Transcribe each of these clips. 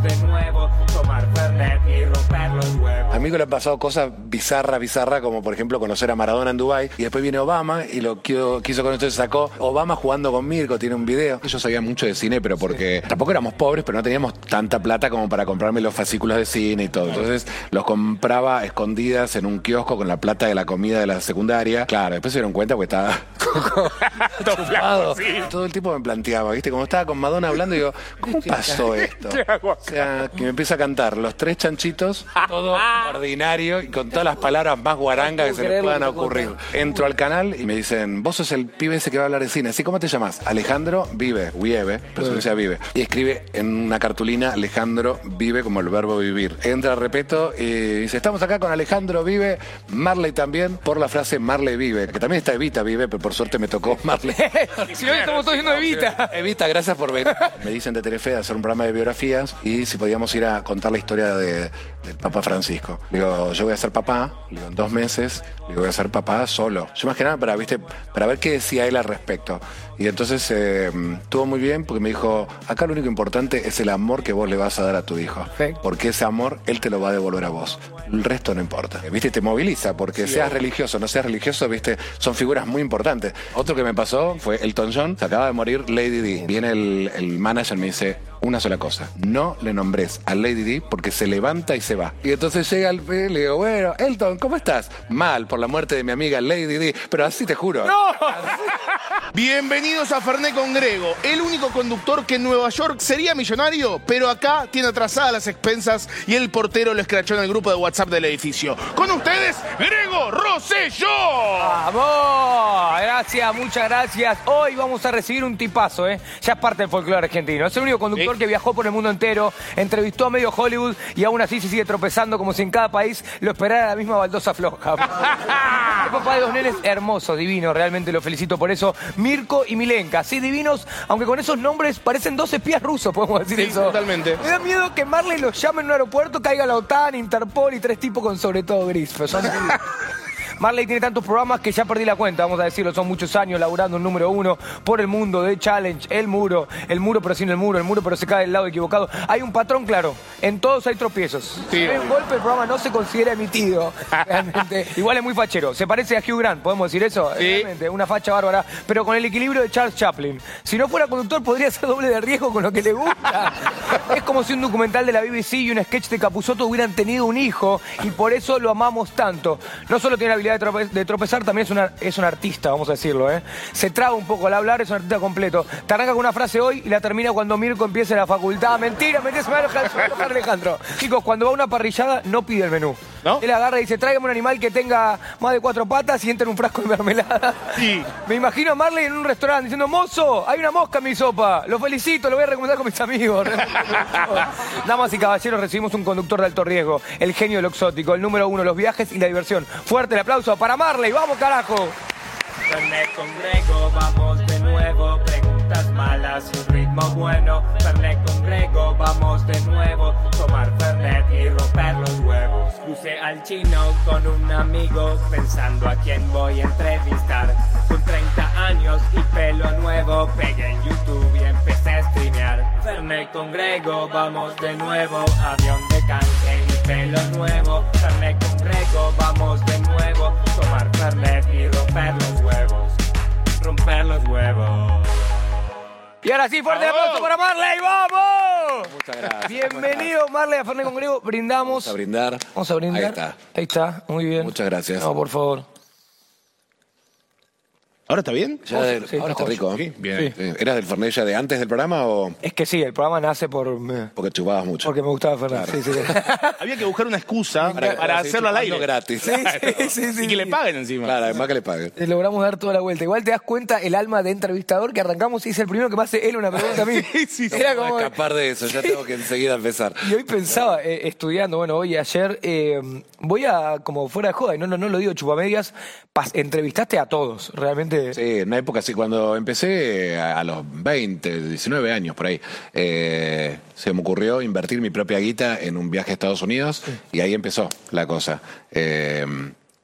vamos de nuevo, tomar Fernet y romper los huevos. A mí le han pasado cosas bizarras, como por ejemplo conocer a Maradona en Dubái, y después viene Obama y lo quiso conocer, sacó Obama jugando con Mirko, tiene un video. Yo sabía mucho de cine, pero porque tampoco éramos pobres, pero no teníamos tanta plata como para comprarme los fascículos de cine y todo. Entonces los compraba a escondidas en un kiosco con la plata de la comida de la secundaria. Claro, después se dieron cuenta porque estaba chupado. Todo el tiempo me planteaba, ¿viste? Como estaba con Madonna hablando, y digo, ¿cómo pasó esto? O sea, que me empieza a cantar Los Tres Chanchitos, todo ordinario y con todas las palabras más guarangas que se le puedan ocurrir. Entro al canal y me dicen, vos sos el pibe ese que va a hablar de cine. ¿Así cómo te llamas? Alejandro Vive, pero se decía Vive. Y escribe en una cartulina Alejandro Vive como el verbo vivir. Entra Repeto y dice, estamos acá con Alejandro Vive, Marley también, por la frase Marley Vive, que también está Evita Vive, pero por suerte me tocó Marley. Si no, estamos todos yendo Evita. Evita, gracias por venir. Me dicen de Telefe de hacer un programa de biografías y si podíamos ir a contar la historia del Papa Francisco. Digo, yo voy a ser papá, digo, en 2 meses, digo, voy a ser papá solo. Yo más que nada para ver qué decía él al respecto. Y entonces estuvo muy bien porque me dijo, acá lo único importante es el amor que vos le vas a dar a tu hijo. Porque ese amor él te lo va a devolver a vos. El resto no importa. ¿Viste? Te moviliza porque seas religioso, no seas religioso, ¿viste? Son figuras muy importantes. Otro que me pasó fue Elton John. Se acaba de morir Lady Di. Viene el manager y me dice, una sola cosa, no le nombres a Lady Di porque se levanta y se va. Y entonces llega el y le digo, bueno, Elton, ¿cómo estás? Mal por la muerte de mi amiga Lady Di, pero así te juro. ¡No! Bienvenidos a Fernet con Grego, el único conductor que en Nueva York sería millonario, pero acá tiene atrasadas las expensas y el portero lo escrachó en el grupo de WhatsApp del edificio. Con ustedes, Grego Rosselló. ¡Vamos! Gracias, muchas gracias. Hoy vamos a recibir un tipazo, ¿eh? Ya es parte del folclore argentino. Es el único conductor que viajó por el mundo entero, entrevistó a medio Hollywood y aún así se sigue tropezando como si en cada país lo esperara la misma baldosa floja. Es papá de 2 nenes hermosos, divinos, realmente lo felicito por eso. Mirko y Milenka, sí, divinos, aunque con esos nombres parecen 2 espías rusos, podemos decir eso. Totalmente. Me da miedo que Marley los llame en un aeropuerto, caiga la OTAN, Interpol y 3 tipos con sobre todo gris. Marley tiene tantos programas que ya perdí la cuenta, vamos a decirlo, son muchos años laburando un número 1 por el mundo, de Challenge, el muro pero sin el muro pero se cae del lado equivocado. Hay un patrón claro, en todos hay tropiezos. Si hay un golpe, el programa no se considera emitido. Realmente. Igual es muy fachero, se parece a Hugh Grant, ¿podemos decir eso? Sí. Realmente, una facha bárbara, pero con el equilibrio de Charles Chaplin. Si no fuera conductor, podría ser doble de riesgo con lo que le gusta. Es como si un documental de la BBC y un sketch de Capusotto hubieran tenido un hijo y por eso lo amamos tanto. No solo tiene la habilidad de tropezar, también es un artista, vamos a decirlo, ¿eh? Se traba un poco al hablar, es un artista completo. Te arranca con una frase hoy y la termina cuando Mirko empiece la facultad. Mentira, se me va a enojar Alejandro. Chicos, cuando va a una parrillada, no pide el menú. ¿No? Él agarra y dice, tráigame un animal que tenga más de 4 patas y entra en un frasco de mermelada. Sí. Me imagino a Marley en un restaurante diciendo, mozo, hay una mosca en mi sopa. Lo felicito, lo voy a recomendar con mis amigos. Damas y caballeros, recibimos un conductor de alto riesgo, el genio de lo exótico, el número 1, los viajes y la diversión. Fuerte el aplauso para Marley, vamos carajo. Fernet con Grego, vamos de nuevo, preguntas malas y un ritmo bueno. Fernet con Grego, vamos de nuevo, tomar Fernet y romper los huevos. Crucé al chino con un amigo, pensando a quién voy a entrevistar. Con 30 años y pelo nuevo, pegué en YouTube y empecé a streamear. Fernet con Grego, vamos de nuevo, avión de canje y pelo nuevo. Fernet con Grego, vamos de nuevo, tomar Fernet y romper los huevos. Romper los huevos. Y ahora sí, fuerte aplauso para Marley, ¡vamos! Muchas gracias. Bienvenido Marley a Fernet con Grego, brindamos. Vamos a brindar. Vamos a brindar. Ahí está. Ahí está, muy bien. Muchas gracias. No, por favor. ¿Ahora está bien? Sí, está ahora está rico. Sí, bien. Sí. ¿Eras del Fernet ya de antes del programa o Es que sí, el programa nace porque porque chupabas mucho? me gustaba Fernet. Claro. Sí, sí. Había que buscar una excusa para hacerlo al aire. Gratis. Y que le paguen encima. Claro, además que le paguen. Logramos dar toda la vuelta. Igual te das cuenta el alma de entrevistador que arrancamos y es el primero que me hace él una pregunta a mí. Era No como... puedo escapar de eso, ya tengo que enseguida empezar. Y hoy pensaba, estudiando, bueno, hoy y ayer, voy a, como fuera de joda, y no lo digo chupamedias, entrevistaste a todos, realmente. Sí, en una época así, cuando empecé a los 20, 19 años por ahí, se me ocurrió invertir mi propia guita en un viaje a Estados Unidos y ahí empezó la cosa.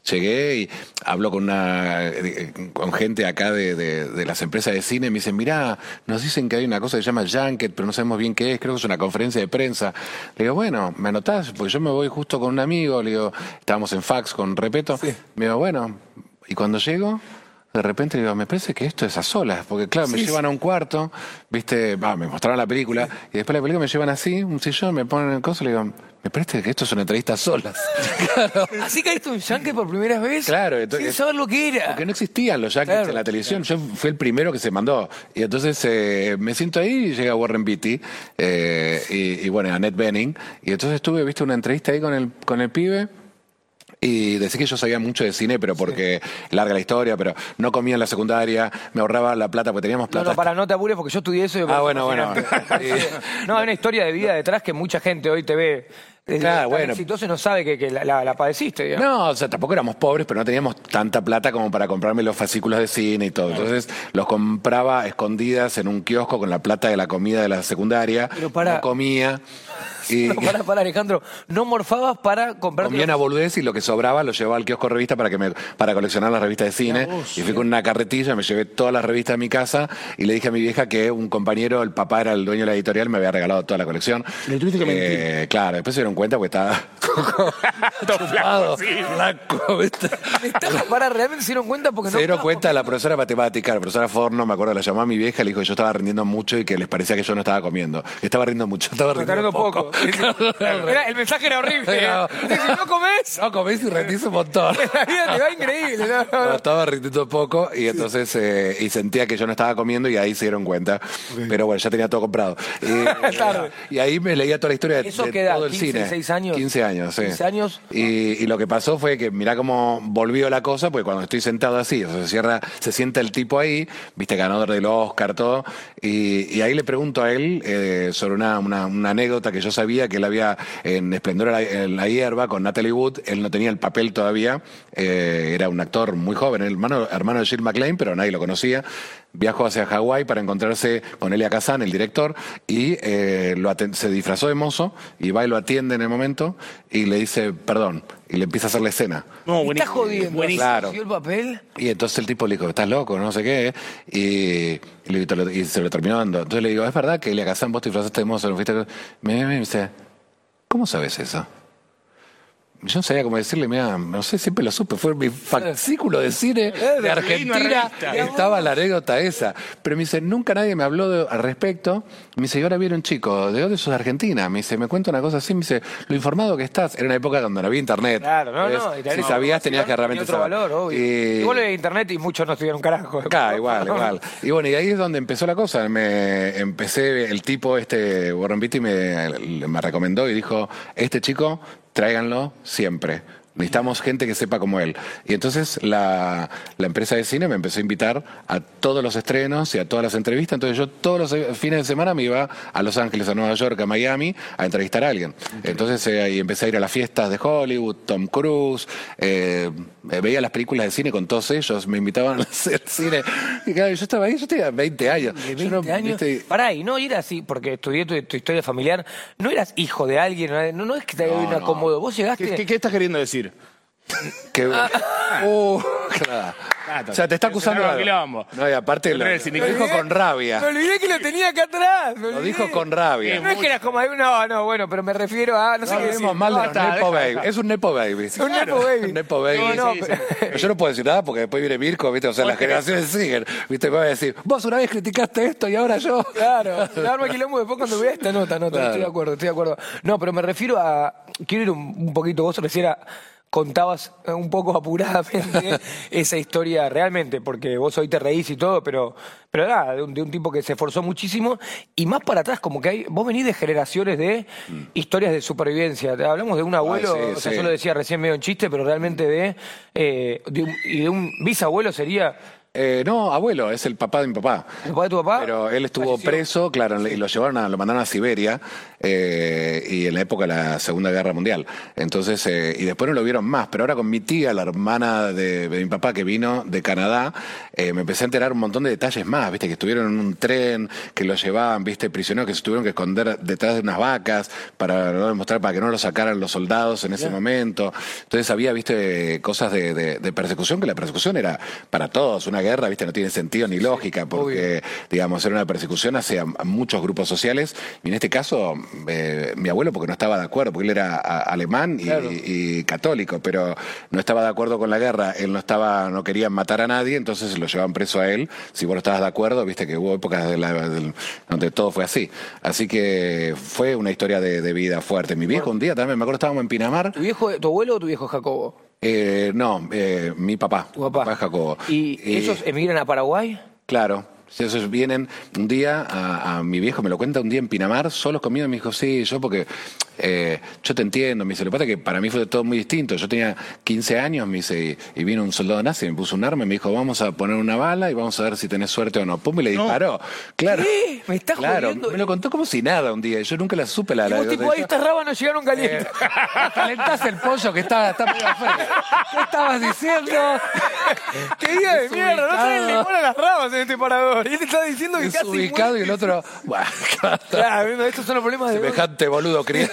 Llegué y hablo con gente acá de las empresas de cine. Me dicen, mirá, nos dicen que hay una cosa que se llama Junket, pero no sabemos bien qué es. Creo que es una conferencia de prensa. Le digo, bueno, ¿me anotás? Porque yo me voy justo con un amigo. Le digo, estábamos en fax con Repeto. Sí. Me digo, bueno, y cuando llego... De repente le digo, me parece que esto es a solas, porque claro, me llevan a un cuarto, viste, me mostraron la película, y después la película me llevan así, un sillón, me ponen el coso, y le digo, me parece que esto es una entrevista a solas. Claro. ¿Así caíste un Junket por primera vez? Claro. Entonces, sin saber lo que era. Porque no existían los Junkets en la televisión, yo fui el primero que se mandó. Y entonces me siento ahí y llega Warren Beatty, y bueno, Annette Bening, y entonces tuve, viste, una entrevista ahí con el pibe. Y decía que yo sabía mucho de cine, pero porque larga la historia, pero no comía en la secundaria, me ahorraba la plata porque teníamos plata. No te apures porque yo estudié eso. Bueno. No, hay una historia de vida detrás que mucha gente hoy te ve. Claro, bueno. Exitoso y no sabe que la padeciste, digamos. No, o sea, tampoco éramos pobres, pero no teníamos tanta plata como para comprarme los fascículos de cine y todo. Entonces los compraba a escondidas en un kiosco con la plata de la comida de la secundaria. Pero no comía. Y para Alejandro, no morfabas para comprar. Comía una boludez y lo que sobraba lo llevaba al kiosco revista para coleccionar las revistas de cine. Y fui con una carretilla, me llevé todas las revistas a mi casa y le dije a mi vieja que un compañero, el papá era el dueño de la editorial, me había regalado toda la colección. ¿Le tuviste que mentir? Claro, después se dieron cuenta porque estaba flaco. Realmente se dieron cuenta porque se dieron cuenta la profesora de matemática, la profesora Forno, me acuerdo, la llamó a mi vieja y le dijo que yo estaba rindiendo mucho y que les parecía que yo no estaba comiendo. Estaba rindiendo mucho, estaba rindiendo poco. El mensaje era horrible. Si no comés. No comés y rendís un montón. La vida te va increíble. No, estaba rindiendo poco y entonces y sentía que yo no estaba comiendo y ahí se dieron cuenta. Pero bueno, ya tenía todo comprado. Y ahí me leía toda la historia de todo el 15, cine. 16 años. 15 años, sí. 15 años. Y lo que pasó fue que mirá cómo volvió la cosa, porque cuando estoy sentado así, o sea, se sienta el tipo ahí, viste, ganador del Oscar, todo, y ahí le pregunto a él sobre una anécdota que yo sabía que él había en Esplendor en la hierba con Natalie Wood. Él no tenía el papel todavía, era un actor muy joven, el hermano de Jill MacLaine, pero nadie lo conocía. Viajó hacia Hawái para encontrarse con Elia Kazan, el director, y se disfrazó de mozo y va y lo atiende en el momento y le dice perdón, y le empieza a hacer la escena. No, ¿me estás jodiendo? Claro. ¿El papel? Y entonces el tipo le dijo, estás loco, no sé qué, y se lo terminó dando. Entonces le digo, ¿es verdad que Elia Kazan vos te disfrazaste de mozo? Me dice, ¿cómo sabes eso? Yo no sabía cómo decirle, mira, no sé, siempre lo supe, fue mi fascículo de cine de Argentina, estaba la anécdota esa. Pero me dice, nunca nadie me habló al respecto. Me dice, y ahora viene un chico, ¿de dónde sos de Argentina? Me dice, me cuenta una cosa así, me dice, lo informado que estás. Era una época cuando no había internet. Claro, si sabías, tenías que realmente otro saber. valor, obvio. Igual había internet y muchos no estudiaron carajo. Claro, igual. Y bueno, y ahí es donde empezó la cosa. El tipo, Warren Beatty, me recomendó y dijo, este chico, tráiganlo siempre. Necesitamos gente que sepa como él. Y entonces la empresa de cine me empezó a invitar a todos los estrenos y a todas las entrevistas. Entonces yo todos los fines de semana me iba a Los Ángeles, a Nueva York, a Miami, a entrevistar a alguien. Entonces ahí empecé a ir a las fiestas de Hollywood, Tom Cruise, veía las películas de cine con todos ellos, me invitaban a hacer cine. Y claro, yo estaba ahí, yo tenía 20 años. ¿De 20 años? Pará, y no era así, porque estudié tu historia familiar, no eras hijo de alguien, no es que te había un acomodo. Vos llegaste... ¿Qué estás queriendo decir? Claro. O sea, te está acusando de algo. No, y aparte lo dijo con rabia. Me olvidé que lo tenía acá atrás. Lo dijo con rabia. No es que eras como no, bueno, pero me refiero a no sé qué decir. Mal de los Nepo Baby. Es un Nepo Baby. Es un Nepo Baby. Un Nepo Baby. Yo no puedo decir nada porque después viene Mirko, ¿viste? O sea, las generaciones siguen. ¿Viste? Me va a decir, vos una vez criticaste esto y ahora yo. Claro. Me arma quilombo después cuando vea esta nota. Claro. Estoy de acuerdo. No, pero me refiero a... Quiero ir un poquito, vos recién contabas un poco apuradamente esa historia realmente, porque vos hoy te reís y todo, pero nada, de un tipo que se esforzó muchísimo, y más para atrás, como que vos venís de generaciones de historias de supervivencia. Hablamos de un abuelo, yo lo decía recién medio en chiste, pero realmente de un bisabuelo sería No, abuelo, es el papá de mi papá. ¿El papá de tu papá? Pero él estuvo Falleció. preso, claro, y lo mandaron a Siberia, y en la época de la Segunda Guerra Mundial. Entonces, y después no lo vieron más, pero ahora con mi tía, la hermana de mi papá que vino de Canadá, me empecé a enterar un montón de detalles más, viste, que estuvieron en un tren, que lo llevaban, viste, prisioneros, que se tuvieron que esconder detrás de unas vacas para no demostrar, para que no lo sacaran los soldados en ese momento. Entonces había, viste, cosas de persecución, que la persecución era para todos, una guerra, viste, no tiene sentido ni lógica, porque, digamos, era una persecución hacia muchos grupos sociales, y en este caso, mi abuelo, porque no estaba de acuerdo, porque él era alemán y católico, pero no estaba de acuerdo con la guerra, él no quería matar a nadie, entonces lo llevaban preso a él. Si vos no estabas de acuerdo, viste que hubo épocas donde todo fue así. Así que fue una historia de vida fuerte. Mi viejo un día también, me acuerdo, estábamos en Pinamar. ¿Tu abuelo o tu viejo Jacobo? No, mi papá. Tu papá. Jacobo. ¿Y ellos emigran a Paraguay? Claro. Esos vienen un día, a mi viejo me lo cuenta un día en Pinamar, solos conmigo, y me dijo, sí, yo porque yo te entiendo, me dice, lo que pasa es que para mí fue todo muy distinto, yo tenía 15 años, me dice, y vino un soldado nazi, me puso un arma y me dijo, vamos a poner una bala y vamos a ver si tenés suerte o no. Pum, y le disparó. Claro. ¿Qué? ¿Me estás jodiendo? Me lo contó como si nada un día, y yo nunca la supe Y vos tipo, ahí estas rábanos llegaron calientes. calentás el pollo que está medio feo. ¿Qué estabas diciendo? ¡Qué día de mierda! No traen limón a las rabas en este parador. Y él te está diciendo que casi Desubicado muere. y el otro... Claro, estos son los problemas de... Semejante boludo, criado.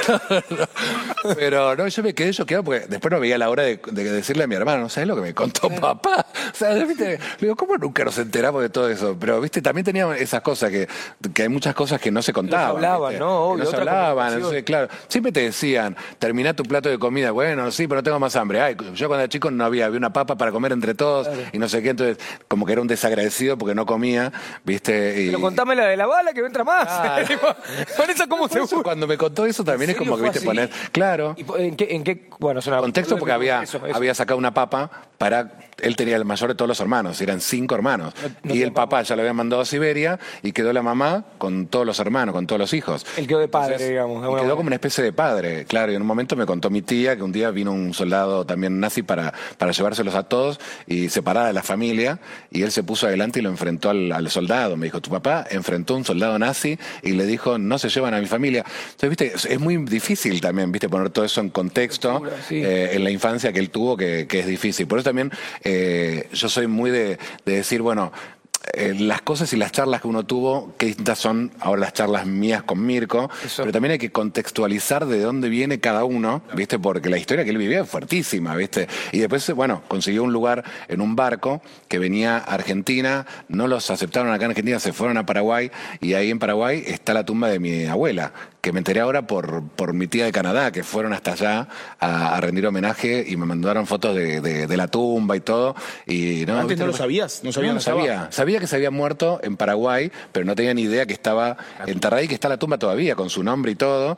Pero no, yo me quedé choqueado porque después no veía la hora de decirle a mi hermano, ¿sabes lo que me contó papá? O sea, ¿viste? Le digo, ¿cómo nunca nos enteramos de todo eso? Pero, viste, también teníamos esas cosas que hay muchas cosas que no se contaban. No se hablaban, ¿viste? ¿no? Obvio, Que no se otra hablaban, comunicación. entonces, claro. Siempre te decían, terminá tu plato de comida. Bueno, sí, pero no tengo más hambre. Ay, yo cuando era chico no había una papa para comer entre todos y no sé qué. Entonces, como que era un desagradecido porque no comía, ¿viste? Y, Pero contame la de la bala que no entra más. Claro. Con eso, ¿cómo se Por eso, busca? cuando me contó eso también es como que, viste, poner... Claro. ¿Y en qué? Bueno, es una... Contexto porque Eso. había sacado una papa para... Él tenía el mayor de todos los hermanos, eran 5 hermanos. Y el papá ya lo había mandado a Siberia y quedó la mamá con todos los hermanos, con todos los hijos. Él quedó de padre, Entonces, digamos. de y alguna quedó manera. como una especie de padre, claro. Y en un momento me contó mi tía que un día vino un soldado también nazi para llevárselos a todos y separar a la familia. Y él se puso adelante y lo enfrentó al soldado. Me dijo, tu papá enfrentó a un soldado nazi y le dijo, no se llevan a mi familia. Entonces, viste, es muy difícil también, viste, poner todo eso en contexto Sí. en la infancia que él tuvo, que es difícil. Por eso también yo soy muy de decir, bueno, las cosas y las charlas que uno tuvo, que distintas son ahora las charlas mías con Mirko, Eso. pero también hay que contextualizar de dónde viene cada uno, ¿viste? Porque la historia que él vivía es fuertísima, ¿viste? Y después, bueno, consiguió un lugar en un barco que venía a Argentina, no los aceptaron acá en Argentina, se fueron a Paraguay, y ahí en Paraguay está la tumba de mi abuela, que me enteré ahora por mi tía de Canadá, que fueron hasta allá a rendir homenaje y me mandaron fotos de la tumba y todo. Y, no, ¿Antes ¿viste? no lo sabías? ¿No sabías No, dónde estaba? sabía. Sabía que se había muerto en Paraguay, pero no tenía ni idea que estaba enterrada y que está la tumba todavía, con su nombre y todo.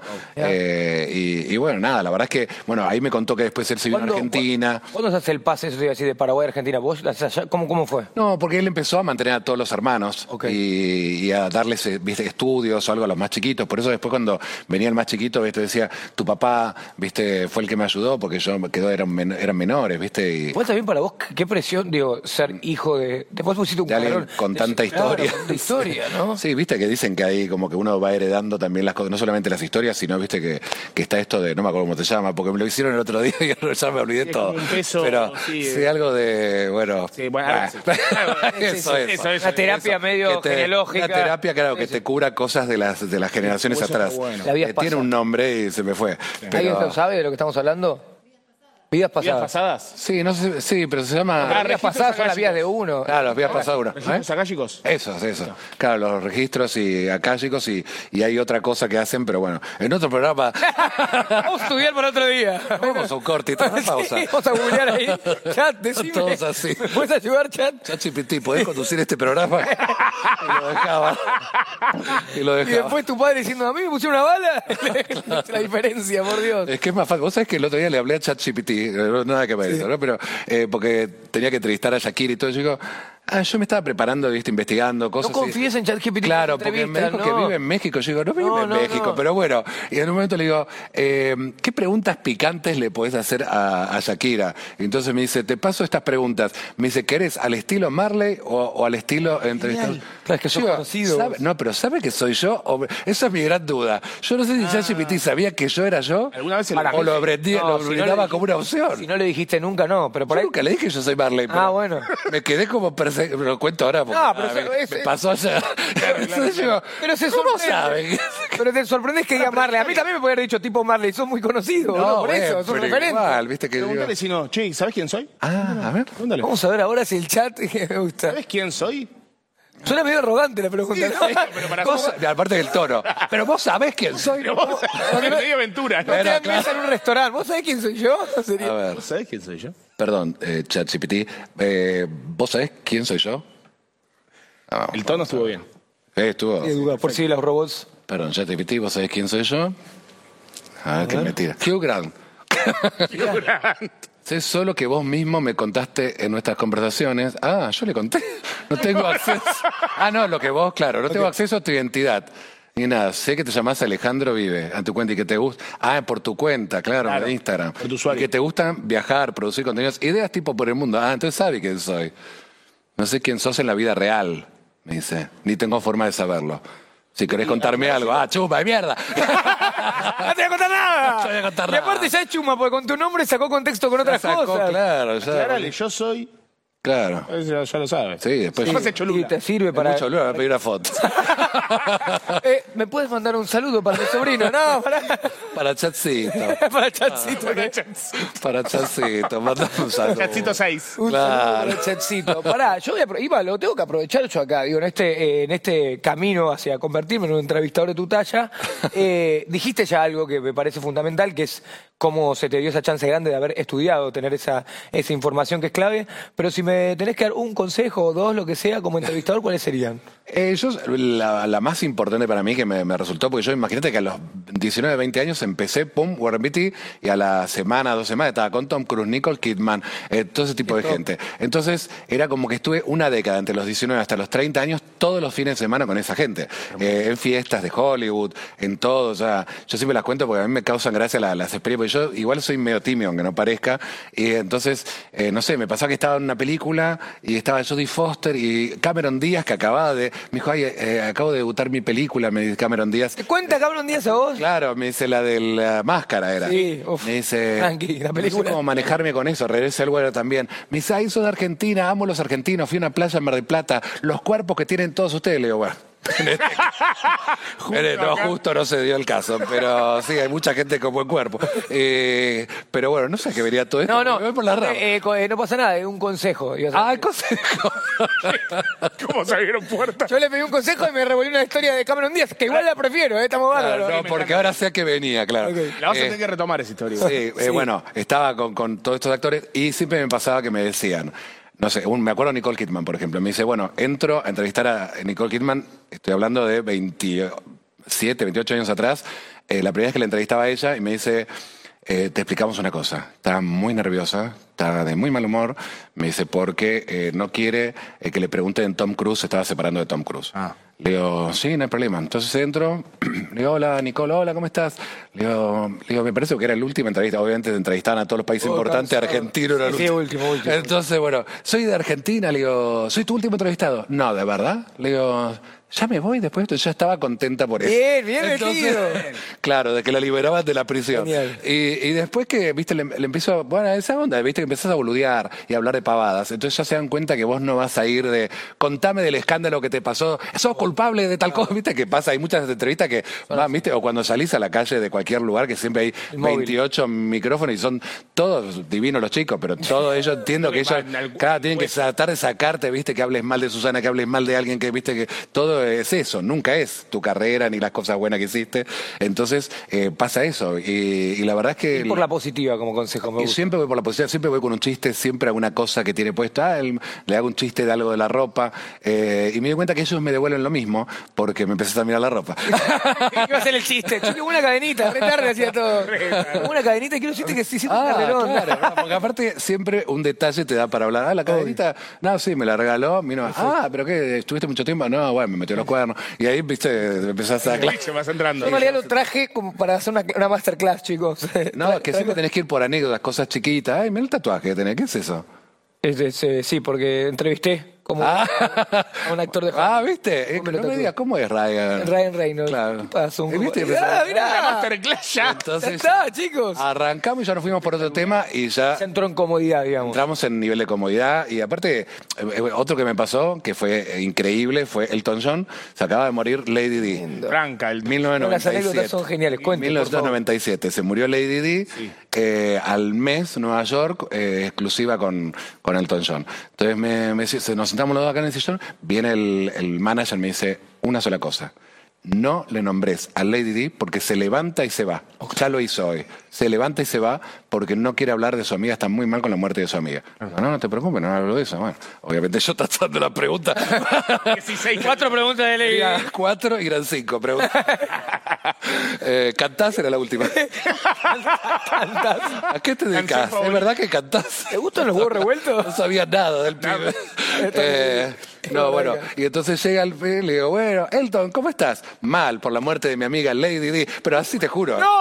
Y bueno, nada, la verdad es que, bueno, ahí me contó que después él se vino a Argentina. ¿Cuándo se hace el pase, eso te iba a decir, de Paraguay a Argentina? ¿Vos la haces allá? ¿Cómo fue? No, porque él empezó a mantener a todos los hermanos Ok. y a darles, viste, estudios o algo a los más chiquitos. Por eso después cuando venía el más chiquito, viste, decía, tu papá, viste, fue el que me ayudó porque eran menores, viste. Y Igual también para vos, qué presión, digo, ser hijo de... Después pusiste un de alguien carón. con tanta Claro, historia. con tanta historia, ¿no? Sí, viste que dicen que ahí como que uno va heredando también las cosas, no solamente las historias, sino viste que está esto de, no me acuerdo cómo te llama, porque me lo hicieron el otro día y ya me olvidé Sí, es todo. como un peso, pero sí, algo de, bueno. Sí, bueno, Eso. Una terapia medio genealógica. Una terapia, claro, que Sí, te cura cosas de las generaciones Eso está atrás. bueno. La vida Tiene pasa. un nombre y se me fue. ¿Alguien Pero, sabe de lo que estamos hablando? Vidas ¿Vidas pasadas. pasadas? sí, no sé, sí, pero se llama. Las vidas registros pasadas son las akáshicos. vidas de uno. Claro, los habías pasado uno. ¿Registros akáshicos? Eso. Claro, los registros y akáshicos y hay otra cosa que hacen, pero bueno, en otro programa Vamos a estudiar para otro día. vamos a un cortito, una pausa. Sí, vamos a googlear ahí. Chat, decime. Todos así. ¿Me puedes ayudar, chat? ChatGPT, ¿podés conducir este programa? Y lo dejaba. Y lo Y dejaba. después tu padre diciendo, a mí me pusieron una bala. La diferencia, por Dios. Es que es más fácil. Vos sabés que el otro día le hablé a ChatGPT, no nada que ver eso, ¿no? Pero porque tenía que entrevistar a Shakira y todo. Yo digo, Yo me estaba preparando, viste, investigando cosas. No confíes en ChatGPT. Claro, porque me dijo que vive en México. Yo digo, no vive en México, pero bueno. Y en un momento le digo, ¿qué preguntas picantes le podés hacer a Shakira? Y entonces me dice, te paso estas preguntas. Me dice, ¿querés al estilo Marley o al estilo entrevistado? Claro, es que sos conocido. No, pero ¿sabe que soy yo? Esa es mi gran duda. Yo no sé si ChatGPT sabía que yo era yo. ¿Alguna vez o lo brindaba como una opción. Si no le dijiste nunca, no. Pero por Yo ahí... nunca le dije que yo soy Marley. Bueno. Me quedé como lo cuento ahora porque me pasó allá. Pero se ¿Cómo sorprende. saben? Pero te sorprendes que diga Marley. A mí también me puede haber dicho tipo Marley, sos muy conocido. Por eso, sos un referente. Igual, ¿viste que Pregúntale si no. Che, ¿sabes quién soy? a ver. Pregúntale. Vamos a ver ahora si el chat me gusta. ¿Sabes quién soy? Suena medio arrogante la pregunta. ¿No? Pero para Aparte del tono. Pero vos sabés quién soy. Es medio aventura, ¿no? No te dan mesa en un restaurante. ¿Vos sabés quién soy yo? A ver. ¿Sabes quién soy yo? Perdón, ChatGPT. ¿Vos sabés quién soy yo? El tono estuvo bien. Estuvo. Por si los robots. Perdón, ChatGPT, ¿vos sabés quién soy yo? Qué mentira. Hugh Grant. Sé solo que vos mismo me contaste en nuestras conversaciones. Yo le conté. No tengo acceso. No, lo que vos, claro, no tengo acceso a tu identidad. Ni nada, sé que te llamás Alejandro Vive, a tu cuenta, y que te gusta... por tu cuenta, claro, de Instagram. Por tu usuario. Y que te gustan viajar, producir contenidos, ideas tipo por el mundo. Entonces sabe quién soy. No sé quién sos en la vida real, me dice. Ni tengo forma de saberlo. Si querés contarme algo, chupa de mierda. ¡No te voy a contar nada! No te voy a contar Y nada. aparte ya es chuma, porque con tu nombre sacó contexto con otras cosas. Claro, ya. Aclarale, yo soy... Claro. Ya lo sabes. Sí, después... Capaz es Cholula. Y te sirve Para... para... Mucho luego, voy a pedir una foto. ¿Me puedes mandar un saludo para mi sobrino? No, Para Chatcito. para Chatcito. Para Chatcito, mandame un saludo. Chatcito 6. Un Claro. saludo para Chatcito. Pará, yo lo tengo que aprovechar yo acá, digo, en este camino hacia convertirme en un entrevistador de tu talla. Dijiste ya algo que me parece fundamental, que es cómo se te dio esa chance grande de haber estudiado, tener esa información que es clave. Pero si me tenés que dar un consejo o dos, lo que sea, como entrevistador, ¿cuáles serían? La más importante para mí que me resultó, porque yo imagínate que a los 19, 20 años empecé, Warren Beatty, y a la semana, 2 semanas estaba con Tom Cruise, Nicole Kidman, todo ese tipo de gente. Entonces era como que estuve una década, entre los 19 hasta los 30 años, todos los fines de semana con esa gente. En fiestas de Hollywood, en todo. O sea, yo siempre las cuento porque a mí me causan gracia las experiencias, porque yo igual soy medio tímido, aunque no parezca, y entonces, no sé, me pasaba que estaba en una película y estaba Jodie Foster y Cameron Díaz, que acababa de... Me dijo, acabo de debutar mi película, me dice Cameron Díaz. ¿Te cuenta Cameron Díaz a vos? Claro, me dice la de la máscara era. Sí, me dice, tranqui, la no película. sé cómo manejarme con eso, regresé al vuelo también. Me dice, soy de Argentina, amo los argentinos, fui a una playa en Mar del Plata, los cuerpos que tienen todos ustedes, le digo, bueno. Justo no se dio el caso, pero sí, hay mucha gente con buen cuerpo. Pero bueno, no sé qué vería todo esto. No, me voy por la rama. no pasa nada, es un consejo. El consejo. ¿Cómo se abrieron puertas? Yo le pedí un consejo y me revolvió una historia de Cameron Díaz, que igual la prefiero, estamos bárbaros. No, porque ahora sé a qué venía, claro. La vas a tener que retomar esa historia. Sí, bueno, estaba con todos estos actores y siempre me pasaba que me decían, no sé, me acuerdo de Nicole Kidman, por ejemplo, me dice, bueno, entro a entrevistar a Nicole Kidman, estoy hablando de 27, 28 años atrás, la primera vez que la entrevistaba a ella y me dice, te explicamos una cosa, está muy nerviosa, está de muy mal humor, me dice, porque no quiere que le pregunten Tom Cruise, se estaba separando de Tom Cruise. Le digo, sí, no hay problema. Entonces entro, le digo, hola Nicole, hola, ¿cómo estás? Le digo, me parece que era la última entrevista, obviamente entrevistaban a todos los países importantes, argentino era el Sí, último. último. Entonces, bueno, soy de Argentina, le digo, ¿soy tu último entrevistado? No, ¿de verdad? Le digo, ya me voy después de esto, ya estaba contenta por eso. Bien Entonces, metido. Claro, de que la liberaban de la prisión. Genial. Y después que, viste, le empiezo, bueno, esa onda, viste, que empezás a boludear y a hablar de pavadas. Entonces ya se dan cuenta que vos no vas a ir de, contame del escándalo que te pasó, sos culpable de tal cosa, viste, que pasa, hay muchas entrevistas que, viste, o cuando salís a la calle de cualquier lugar que siempre hay 28 micrófonos y son todos divinos los chicos, pero todos ellos, entiendo que ellos, tienen que tratar de sacarte, viste, que hables mal de Susana, que hables mal de alguien, que viste, que todo es eso, nunca es tu carrera ni las cosas buenas que hiciste. Entonces pasa eso y la verdad es que... Y por la positiva como consejo, me Y gusta. siempre voy por la posición, siempre voy con un chiste, siempre alguna cosa que tiene puesta, le hago un chiste de algo de la ropa, y me di cuenta que ellos me devuelven lo mismo, porque me empecé a mirar la ropa. Iba a hacer el chiste. Yo quiero una cadenita, re tarde hacía todo. Una cadenita, quiero un chiste que sí siempre una redonda. Claro, no, porque aparte siempre un detalle te da para hablar. La cadenita, no, sí, me la regaló. Vino, pero ¿qué? ¿Estuviste mucho tiempo? No, bueno, me metió los cuernos. Y ahí, viste, me empezaste a Se vas entrando. Yo en realidad lo traje como para hacer una masterclass, chicos. No, que siempre tenés que ir por anécdotas, cosas chiquitas. Ay, mira el tatuaje que tenés, ¿qué es eso? Sí, porque entrevisté como a un actor de Hollywood. ¿viste? No me digas, ¿cómo es Ryan? Ryan Reynolds. Claro. ¿Qué pasó? ¿Viste? Mirá. Masterclass ya. Entonces, Ya está, chicos. arrancamos y ya nos fuimos por otro tema y ya Se entró en comodidad, digamos. entramos en nivel de comodidad. Y aparte, otro que me pasó, que fue increíble, fue Elton John. Se acaba de morir Lady Di. Franca, el 1997. Las anécdotas son geniales. Cuenten, por favor. 1997. Se murió Lady Di. Al mes, Nueva York, exclusiva con Elton John. Entonces nos sentamos los dos acá en el sillón, viene el manager y me dice una sola cosa. No le nombres a Lady Di porque se levanta y se va. Ya lo hizo hoy. Se levanta y se va porque no quiere hablar de su amiga. Está muy mal con la muerte de su amiga. No te preocupes, no hablo de eso. Bueno, obviamente yo tratando la pregunta. 4 preguntas de Lady. 4 y eran 5 preguntas. ¿Cantás? Era la última. ¿A qué te dedicas? ¿Es verdad que cantás? ¿Te gustan los huevos revueltos? No sabía nada del pibe. No, bueno, y entonces llega el pibe y le digo, bueno, Elton, ¿cómo estás? Mal, por la muerte de mi amiga Lady Di. Pero así te juro. ¡No!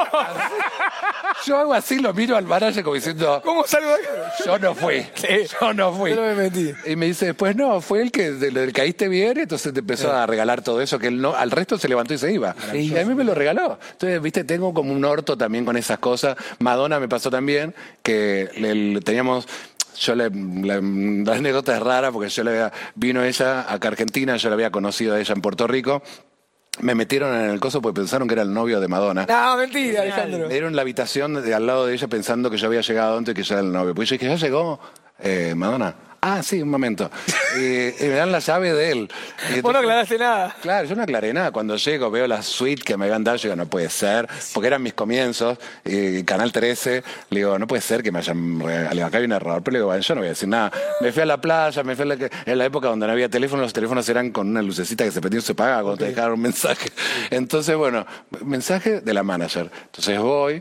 Yo hago así, lo miro al manager como diciendo, ¿Cómo salgo de acá? yo no fui. Yo no fui. Yo no me metí. Y me dice después, no, fue el que le caíste bien, entonces te empezó a regalar todo eso, que él no, al resto se levantó y se iba. Y a mí me lo regaló. Entonces, viste, tengo como un orto también con esas cosas. Madonna me pasó también, que teníamos... la anécdota es rara porque vino ella acá a Argentina, yo la había conocido a ella en Puerto Rico. Me metieron en el coso porque pensaron que era el novio de Madonna. No, mentira, Alejandro. Me dieron en la habitación al lado de ella pensando que yo había llegado antes y que yo era el novio. Pues yo dije, ¿ya llegó Madonna? Ah, sí, un momento. Y me dan la llave de él. Y Vos no aclaraste nada. Claro, yo no aclaré nada. Cuando llego, veo la suite que me habían dado, yo digo, no puede ser, porque eran mis comienzos, Canal 13, le digo, no puede ser que me hayan regalado, acá hay un error, pero le digo, bueno, yo no voy a decir nada. Me fui a la playa, en la época donde no había teléfono, los teléfonos eran con una lucecita que se prendía y se pagaba cuando te dejaban un mensaje. Entonces, bueno, mensaje de la manager. Entonces voy,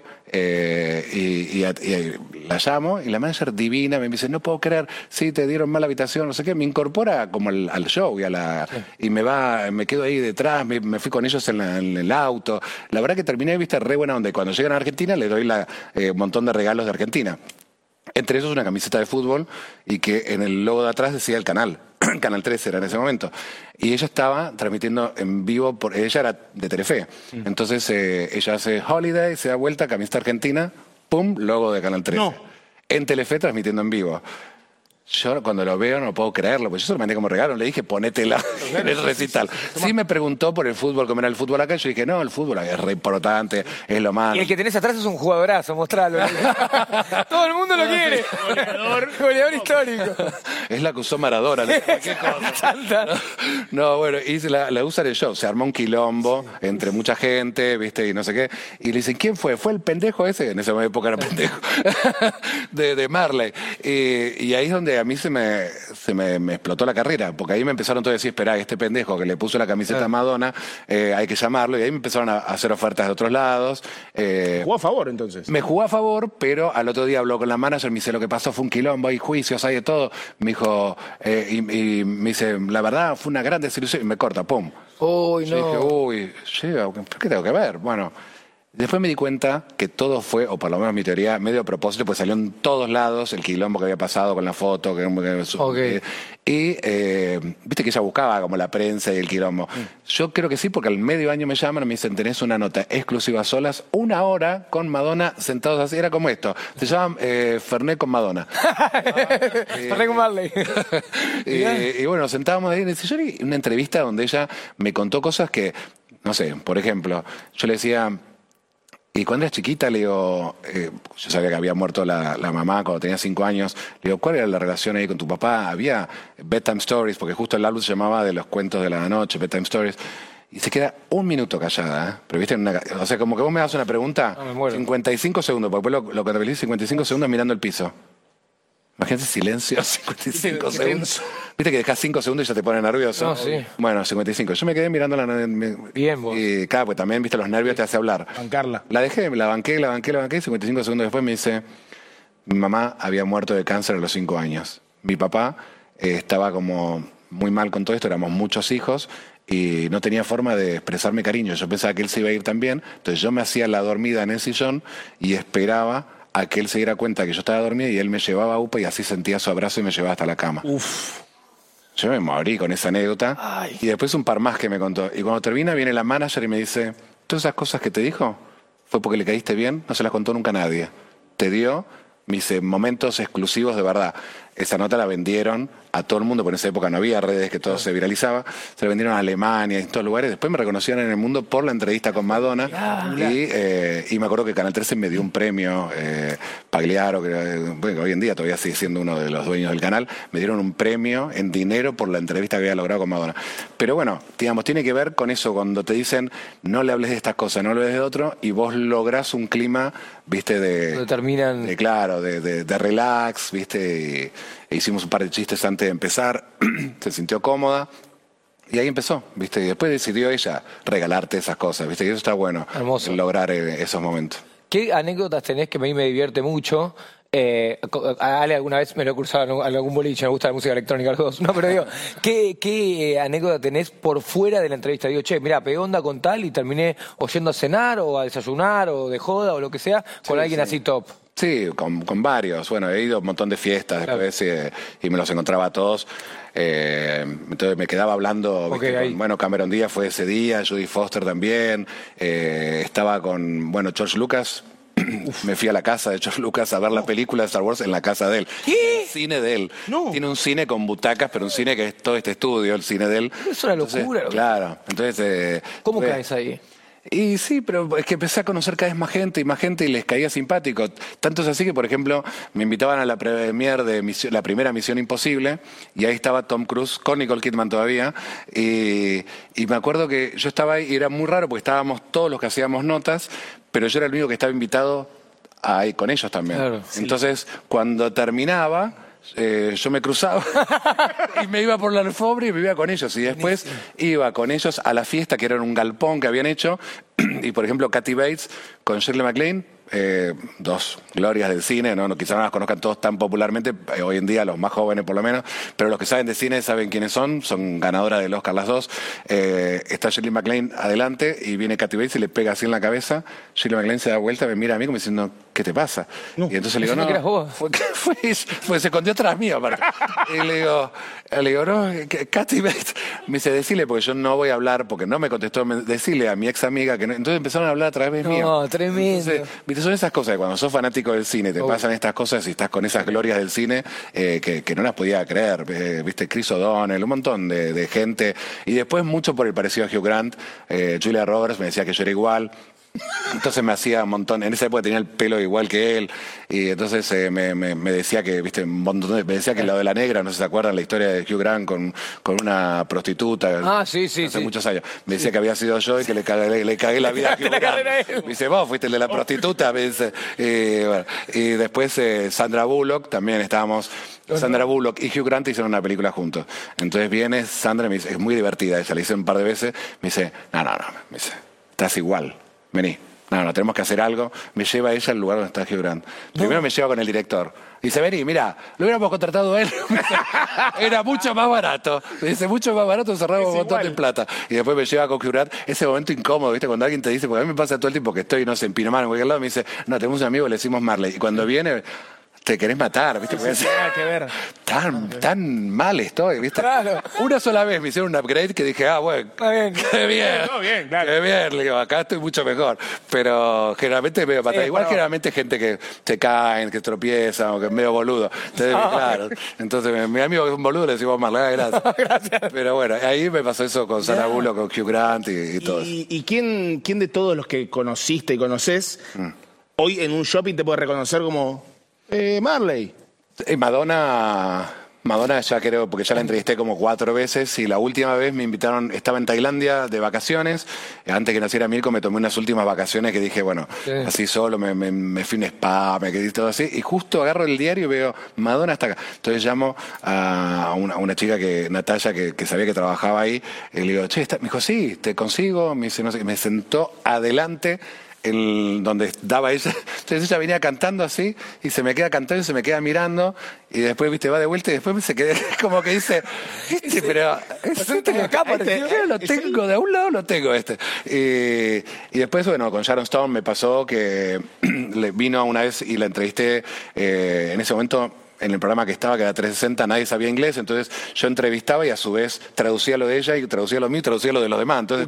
y la llamo, y la manager divina me dice, no puedo creer, sí, te dieron mala habitación, no sé qué, me incorpora como al show y me quedo ahí detrás, me fui con ellos en el auto. La verdad que terminé, viste, re buena onda. Y cuando llegan a Argentina le doy un montón de regalos de Argentina. Entre esos una camiseta de fútbol y que en el logo de atrás decía el canal. Canal 13 era en ese momento. Y ella estaba transmitiendo en vivo, ella era de Telefe. Entonces ella hace Holiday, se da vuelta, camiseta argentina, pum, logo de Canal 13. No. En Telefe transmitiendo en vivo. Yo cuando lo veo no puedo creerlo, pues yo se lo mandé como regalo, le dije ponétela en el recital. Sí me preguntó por el fútbol, cómo era el fútbol acá, yo dije no, el fútbol es re importante, es lo más. Y el que tenés atrás es un jugadorazo, mostralo. Todo el mundo lo quiere. Goleador histórico. Es la que usó Maradona. ¿Qué cosa? No, bueno, y la usa en el show, se armó un quilombo entre mucha gente, viste, y no sé qué. Y le dicen, ¿quién fue? ¿Fue el pendejo ese? En esa época era pendejo. de Marley. Y ahí es donde a mí se me explotó la carrera, porque ahí me empezaron todos a decir, esperá, este pendejo que le puso la camiseta a Madonna, hay que llamarlo, y ahí me empezaron a hacer ofertas de otros lados. ¿Jugó a favor entonces? Me jugó a favor, pero al otro día habló con la manager, me dice, lo que pasó fue un quilombo, hay juicios, hay de todo. Me dijo, y me dice, la verdad fue una gran desilusión, y me corta, pum. Uy, Yo no. dije, uy, ¿qué tengo que ver? Bueno, después me di cuenta que todo fue, o por lo menos mi teoría, medio a propósito, pues salió en todos lados el quilombo que había pasado con la foto. Viste que ella buscaba como la prensa y el quilombo. Yo creo que sí, porque al medio año me llaman y me dicen, tenés una nota exclusiva a solas, 1 hora con Madonna sentados así, era como esto. Se llaman Fernet con Madonna. Fernet con Marley. y bueno, nos sentábamos ahí en el sillón y una entrevista donde ella me contó cosas que, no sé, por ejemplo, yo le decía... Y cuando era chiquita, le digo, yo sabía que había muerto la mamá cuando tenía 5 años, le digo, ¿cuál era la relación ahí con tu papá? Había bedtime stories, porque justo el álbum se llamaba de los cuentos de la noche, bedtime stories, y se queda 1 minuto callada, ¿eh? Pero viste, o sea, como que vos me das una pregunta, 55 segundos, porque después lo contabilicé 55 segundos mirando el piso. Imagínate silencio, 55 Qué segundos. tenso. Viste que dejas 5 segundos y ya te pone nervioso. No, sí. Bueno, 55. Yo me quedé mirando Bien, vos. Y claro, pues también, viste, los nervios te hace hablar. Bancarla. La dejé, la banqué. 55 segundos después me dice, mi mamá había muerto de cáncer a los 5 años. Mi papá estaba como muy mal con todo esto, éramos muchos hijos y no tenía forma de expresarme cariño. Yo pensaba que él se iba a ir también, entonces yo me hacía la dormida en el sillón y esperaba a que él se diera cuenta que yo estaba dormida y él me llevaba a UPA y así sentía su abrazo y me llevaba hasta la cama. Uf. Yo me morí con esa anécdota. Ay. Y después un par más que me contó. Y cuando termina viene la manager y me dice, todas esas cosas que te dijo fue porque le caíste bien, no se las contó nunca a nadie. Te dio mis momentos exclusivos de verdad. Esa nota la vendieron a todo el mundo, porque en esa época no había redes, que todo se viralizaba. Se la vendieron a Alemania y en todos lugares. Después me reconocieron en el mundo por la entrevista con Madonna. Y me acuerdo que Canal 13 me dio un premio, Pagliaro, que bueno, hoy en día todavía sigue siendo uno de los dueños del canal. Me dieron un premio en dinero por la entrevista que había logrado con Madonna. Pero bueno, digamos, tiene que ver con eso, cuando te dicen no le hables de estas cosas, no le hables de otro, y vos lográs un clima, viste, de relax, viste, e hicimos un par de chistes antes de empezar, se sintió cómoda. Y ahí empezó, ¿viste? Y después decidió ella regalarte esas cosas, ¿viste? Y eso está bueno, hermoso, lograr esos momentos. ¿Qué anécdotas tenés que a mí me divierte mucho? A Ale alguna vez me lo he cruzado en algún boliche, me gusta la música electrónica los dos. No, pero digo, ¿qué anécdota tenés por fuera de la entrevista? Digo, che, mirá, pegué onda con tal y terminé o yendo a cenar o a desayunar o de joda o lo que sea con alguien así top. Sí, con varios. Bueno, he ido a un montón de fiestas después y me los encontraba a todos. Entonces me quedaba hablando, ¿viste? Bueno, Cameron Díaz fue ese día, Judy Foster también. Estaba con, bueno, George Lucas. Me fui a la casa de George Lucas a ver la película de Star Wars en la casa de él. ¿Qué? El cine de él. No. Tiene un cine con butacas, pero un cine que es todo este estudio, el cine de él. Es una locura. Entonces, claro. Entonces, ¿Cómo caes ahí? Y sí, pero es que empecé a conocer cada vez más gente y les caía simpático. Tanto es así que, por ejemplo, me invitaban a la premiere de la primera Misión Imposible y ahí estaba Tom Cruise con Nicole Kidman todavía. Y me acuerdo que yo estaba ahí y era muy raro porque estábamos todos los que hacíamos notas, pero yo era el único que estaba invitado ahí con ellos también. Claro, entonces, cuando terminaba, yo me cruzaba y me iba por la alfombra y me iba con ellos. Y después iba con ellos a la fiesta, que era en un galpón que habían hecho. Y, por ejemplo, Kathy Bates con Shirley MacLaine, dos glorias del cine, ¿no? Quizás no las conozcan todos tan popularmente, hoy en día los más jóvenes por lo menos, pero los que saben de cine saben quiénes son ganadoras del Oscar las dos. Está Shirley MacLaine adelante y viene Kathy Bates y le pega así en la cabeza. Shirley MacLaine se da vuelta, me mira a mí como diciendo, ¿qué te pasa? No, y entonces le digo, no, que eras vos. fue se escondió atrás mío. Y le digo, no, Kathy Bates. Me dice, decile, porque yo no voy a hablar, porque no me contestó, decile a mi ex amiga que no. Entonces empezaron a hablar a través mío. No, tremendo. Entonces, viste, son esas cosas que cuando sos fanático del cine te pasan estas cosas y estás con esas glorias del cine que no las podía creer. Viste, Chris O'Donnell, un montón de gente. Y después mucho por el parecido a Hugh Grant. Julia Roberts me decía que yo era igual. Entonces me hacía un montón, en esa época tenía el pelo igual que él, y entonces me decía que, viste, un montón me decía que el lado de la negra, no sé si se acuerdan la historia de Hugh Grant con una prostituta sí, hace muchos años. Me decía que había sido yo y que le cagué la vida a Hugh Grant. Me dice, vos fuiste el de la prostituta, me dice. Bueno, y después Sandra Bullock, también estábamos. Sandra Bullock y Hugh Grant hicieron una película juntos. Entonces viene Sandra y me dice, es muy divertida ella, la hice un par de veces, me dice, no, me dice, estás igual. Vení. No, tenemos que hacer algo. Me lleva ella al lugar donde está Hugh Grant. Primero me lleva con el director. Dice, vení, mira, lo hubiéramos contratado a él. Era mucho más barato. Me dice, mucho más barato, cerramos un montón de plata. Y después me lleva con Hugh Grant. Ese momento incómodo, ¿viste? Cuando alguien te dice, porque a mí me pasa todo el tiempo que estoy, no sé, en Pinamar, en cualquier lado, me dice, no, tenemos un amigo, le decimos Marley. Y cuando viene, te querés matar, ¿viste? Sí, que ver. Tan mal estoy, ¿viste? Claro. Una sola vez me hicieron un upgrade que dije, bueno, bien. qué bien. No, bien, claro. Qué bien, le digo, acá estoy mucho mejor. Pero generalmente medio patada. Igual generalmente gente que se caen, que tropiezan o que es medio boludo. Entonces, claro. Entonces, mi amigo que es un boludo le decimos Marley, gracias. Gracias. Pero bueno, ahí me pasó eso con Sandra Bullock, con Hugh Grant y todo eso. ¿Y quién de todos los que conociste y conoces hoy en un shopping te puede reconocer como Marley? Madonna Madonna ya creo, porque ya la entrevisté como 4 veces y la última vez me invitaron, estaba en Tailandia de vacaciones, antes que naciera Mirko me tomé unas últimas vacaciones que dije, bueno, así solo, me fui a un spa, me quedé todo así, y justo agarro el diario y veo, Madonna está acá. Entonces llamo a una chica, Natalia, que sabía que trabajaba ahí, y le digo, che, me dijo, sí, te consigo, me dice, no sé, me sentó adelante donde daba ella. Entonces ella venía cantando así y se me queda cantando y se me queda mirando y después, viste, va de vuelta y después se queda como que dice, pero yo lo tengo, de un lado lo tengo y después, bueno, con Sharon Stone me pasó que le vino una vez y la entrevisté en ese momento. En el programa que estaba, que era 360, nadie sabía inglés, entonces yo entrevistaba y a su vez traducía lo de ella y traducía lo mío y traducía lo de los demás. Entonces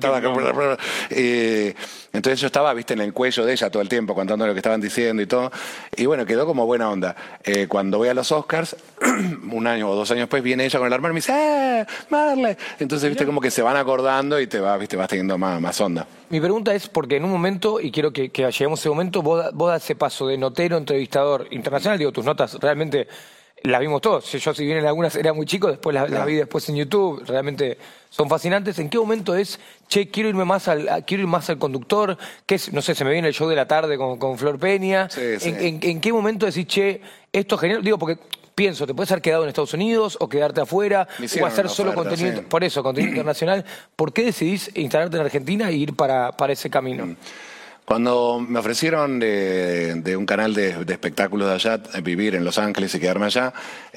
entonces yo estaba, viste, en el cuello de ella todo el tiempo, contando lo que estaban diciendo y todo. Y bueno, quedó como buena onda. Cuando voy a los Oscars, 1 año o 2 años después, viene ella con el hermano y me dice, Marley. Entonces, viste, como que se van acordando y vas teniendo más onda. Mi pregunta es, porque en un momento, y quiero que lleguemos a ese momento, vos das ese paso de notero, entrevistador internacional, digo, tus notas realmente las vimos todos. Yo, si bien en algunas era muy chico, después las vi después en YouTube, realmente son fascinantes. ¿En qué momento es, che, quiero ir más al conductor? ¿Qué es? No sé, se me viene el show de la tarde con Flor Peña. Sí, sí. ¿En qué momento decís, che, esto es genial? Digo, porque pienso, te puedes haber quedado en Estados Unidos o quedarte afuera o hacer solo contenido, por eso, contenido internacional. ¿Por qué decidís instalarte en Argentina e ir para ese camino? Cuando me ofrecieron de un canal de espectáculos de allá, vivir en Los Ángeles y quedarme allá,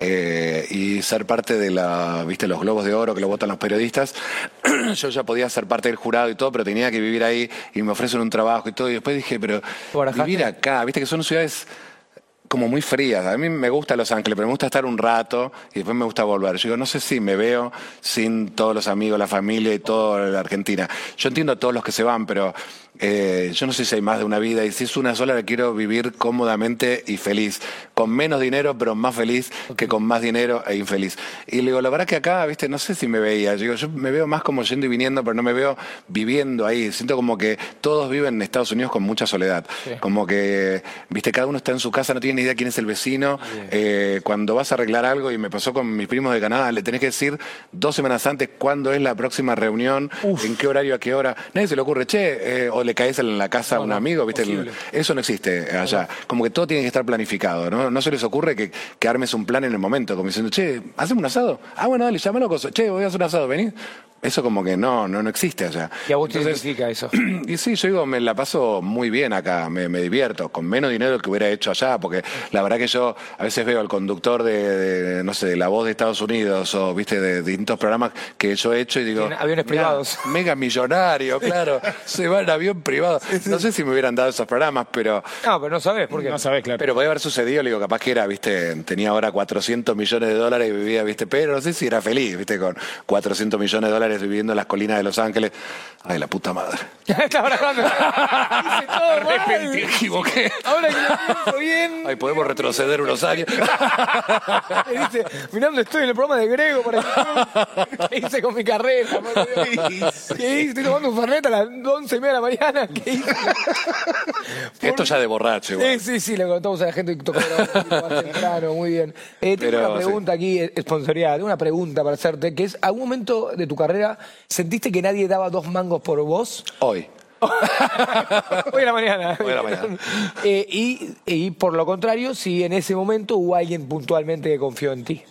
y ser parte de los Globos de Oro que lo votan los periodistas, yo ya podía ser parte del jurado y todo, pero tenía que vivir ahí y me ofrecen un trabajo y todo, y después dije, pero vivir acá, viste que son ciudades como muy frías. A mí me gusta Los Ángeles, pero me gusta estar un rato y después me gusta volver. Yo digo, no sé si me veo sin todos los amigos, la familia y toda la Argentina. Yo entiendo a todos los que se van, pero yo no sé si hay más de una vida y si es una sola la quiero vivir cómodamente y feliz. Con menos dinero, pero más feliz que con más dinero e infeliz. Y le digo, la verdad que acá, viste, no sé si me veía. Yo me veo más como yendo y viniendo, pero no me veo viviendo ahí. Siento como que todos viven en Estados Unidos con mucha soledad. Sí. Como que, viste, cada uno está en su casa, no tiene ni idea quién es el vecino. Cuando vas a arreglar algo, y me pasó con mis primos de Canadá, le tenés que decir 2 semanas antes cuándo es la próxima reunión, en qué horario, a qué hora. Nadie se le ocurre, che, o le caes en la casa a un amigo, viste. Eso no existe allá. Como que todo tiene que estar planificado, ¿no? No se les ocurre que armes un plan en el momento, como diciendo, che, ¿hacemos un asado? Ah, bueno, dale, llámalo, che, voy a hacer un asado, vení. Eso como que no existe allá. ¿Y a vos te significa eso? Y sí, yo digo, me la paso muy bien acá, me divierto, con menos dinero que hubiera hecho allá, porque la verdad que yo a veces veo al conductor de no sé, de La Voz de Estados Unidos, o viste, de distintos programas que yo he hecho y digo... En aviones privados. Mega millonario, claro, se va en avión privado. No sé si me hubieran dado esos programas, pero... No, pero no sabés, ¿por qué? No sabés, claro. Pero podía haber sucedido, le digo, capaz que era, viste, tenía ahora $400 millones y vivía, viste, pero no sé si era feliz, viste, con $400 millones viviendo en las colinas de Los Ángeles. Ay, la puta madre. Estaba grabando. Hice todo mal. Me equivoqué. Ahora que lo pienso bien. Ay, podemos retroceder unos años. Me dice, mirá dónde estoy en el programa de Grego para que... ¿Qué hice con mi carrera? ¿Qué hice? Estoy tomando un fernet a las 11:30 de la mañana. ¿Qué hice? Esto ya de borracho. Igual. Sí, le contamos a la gente que tocó más temprano, muy bien. Tengo una pregunta aquí, sponsoreada. Tengo una pregunta para hacerte, que es, ¿algún momento de tu carrera ¿sentiste que nadie daba 2 mangos por vos? Hoy. Hoy a la mañana. Hoy a la mañana. Y por lo contrario, si en ese momento hubo alguien puntualmente que confió en ti.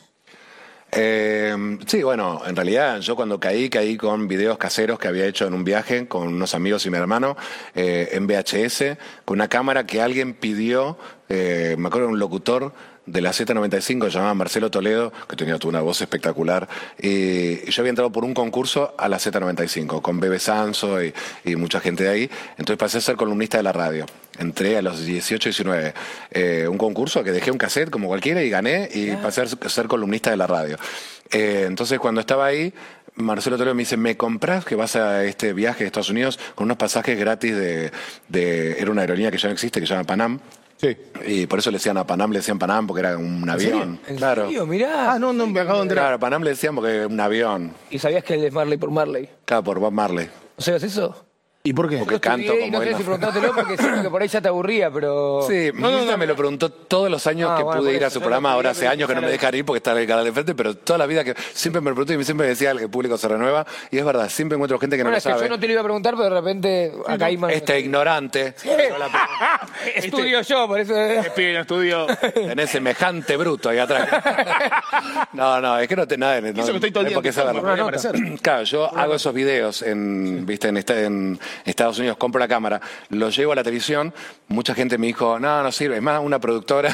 Sí, bueno, en realidad yo cuando caí con videos caseros que había hecho en un viaje con unos amigos y mi hermano, en VHS, con una cámara que alguien pidió, me acuerdo de un locutor de la Z95, se llamaba Marcelo Toledo, que tenía una voz espectacular, y yo había entrado por un concurso a la Z95, con Bebe Sanso y mucha gente de ahí, entonces pasé a ser columnista de la radio. Entré a los 18, 19, un concurso que dejé un cassette como cualquiera y gané, y pasé a ser columnista de la radio. Entonces cuando estaba ahí, Marcelo Toledo me dice, ¿me comprás que vas a este viaje a Estados Unidos con unos pasajes gratis era una aerolínea que ya no existe, que se llama Panam? Sí. Y por eso le decían a Panam, le decían Panam porque era un avión. ¿En claro. serio? Mirá. Ah, no, me acabo de enterar. Claro, Panam le decían porque era un avión. ¿Y sabías que él es Marley por Marley? Claro, por Bob Marley. ¿No sabías eso? ¿Y por qué? Porque canto Y como no sé él. si preguntártelo porque siento que por ahí ya te aburría, pero... Sí, me lo preguntó todos los años que bueno, pude por ir a eso, su yo programa. lo Ahora quería hace años que no me dejan ir porque está en el canal de frente, pero toda la vida que siempre me lo preguntó y siempre me decía que el público se renueva. Y es verdad, siempre encuentro gente que no Bueno, lo es que sabe. yo no te lo iba a preguntar, pero de repente acá hay más... Ignorante. Estudio yo, por eso... Pibe, no estudio. Tenés semejante bruto ahí atrás. No, es que no te nada. No, Eso que estoy todo el no hay día por qué saberlo. podría parecer. Claro, yo hago esos videos en Estados Unidos, compro la cámara, los llevo a la televisión, mucha gente me dijo, no sirve. Es más, una productora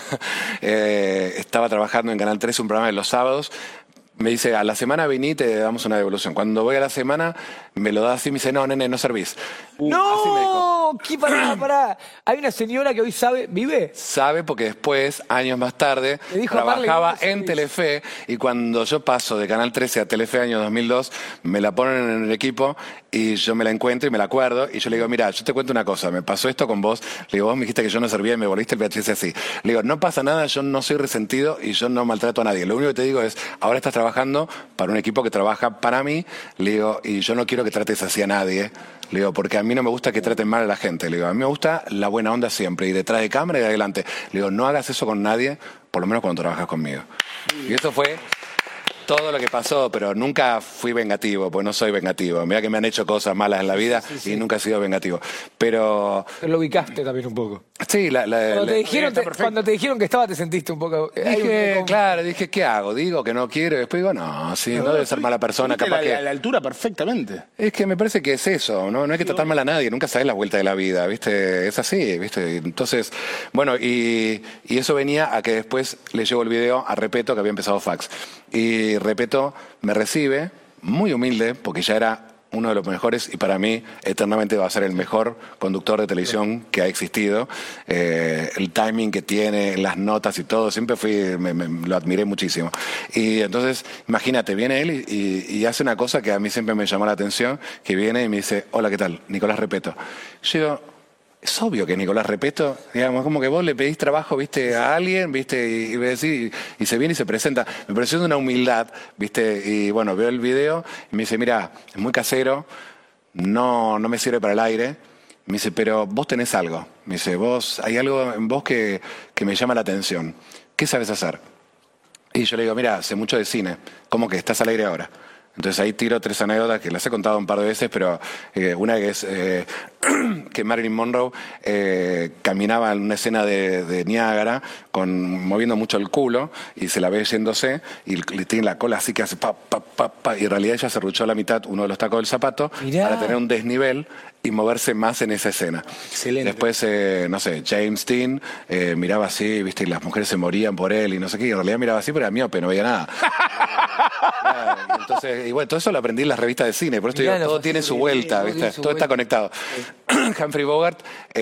estaba trabajando en Canal 13, un programa de los sábados, me dice, a la semana vení y te damos una devolución. Cuando voy a la semana, me lo da así y me dice, no, nene, no servís. Así me dijo. ¡No! ¿Qué pará? Hay una señora que hoy vive. Sabe porque después, años más tarde, Le dijo a Marley, trabajaba ¿cómo se en dice? Telefe y cuando yo paso de Canal 13 a Telefe año 2002, me la ponen en el equipo y yo me la encuentro y me la acuerdo y yo le digo, mira, yo te cuento una cosa, me pasó esto con vos, le digo, vos me dijiste que yo no servía y me volviste el VHS así. Le digo, no pasa nada, yo no soy resentido y yo no maltrato a nadie. Lo único que te digo es, ahora estás trabajando para un equipo que trabaja para mí, le digo, y yo no quiero que trates así a nadie. Le digo, porque a mí no me gusta que traten mal a la gente. Le digo, a mí me gusta la buena onda siempre, y detrás de cámara y de adelante. Le digo, no hagas eso con nadie, por lo menos cuando trabajas conmigo. Y eso fue todo lo que pasó, pero nunca fui vengativo, pues no soy vengativo. Mira que me han hecho cosas malas en la vida y nunca he sido vengativo. Pero Lo ubicaste también un poco. sí, Cuando te dijeron que estaba, te sentiste un poco... dije, ¿qué hago? Digo que no quiero y después digo, no, sí, no debe ser mala persona, Tuviste capaz que... la altura perfectamente. Es que me parece que es eso, ¿no? No hay que tratar mal a nadie, nunca sabes la vuelta de la vida, ¿viste? Es así, ¿viste? Entonces, bueno, y eso venía a que después le llevo el video a Repeto, que había empezado Fax. Y Repeto me recibe, muy humilde, porque ya era uno de los mejores y para mí eternamente va a ser el mejor conductor de televisión que ha existido. El timing que tiene, las notas y todo, siempre lo admiré muchísimo. Y entonces, imagínate, viene él y hace una cosa que a mí siempre me llamó la atención, que viene y me dice, hola, ¿qué tal? Nicolás Repeto. Yo digo, es obvio que Nicolás Repeto, digamos, como que vos le pedís trabajo, viste, a alguien, viste, y se viene y se presenta. Me pareció de una humildad, viste, y bueno, veo el video y me dice, mira, es muy casero, no me sirve para el aire. Me dice, pero vos tenés algo. Me dice, hay algo en vos que me llama la atención. ¿Qué sabes hacer? Y yo le digo, mira, sé mucho de cine. ¿Cómo que estás al aire ahora? Entonces ahí tiro 3 anécdotas que las he contado un par de veces, pero una que es que Marilyn Monroe caminaba en una escena de Niágara moviendo mucho el culo y se la ve yéndose y le tiene la cola así que hace pa, y en realidad ella se ruchó a la mitad uno de los tacos del zapato para tener un desnivel y moverse más en esa escena. Excelente. Después, no sé, James Dean miraba así, viste, y las mujeres se morían por él y no sé qué, y en realidad miraba así, pero era miope, no veía nada. Entonces, y bueno, todo eso lo aprendí en las revistas de cine, por eso digo, todo tiene su vuelta, ¿viste? Todo está conectado. Humphrey Bogart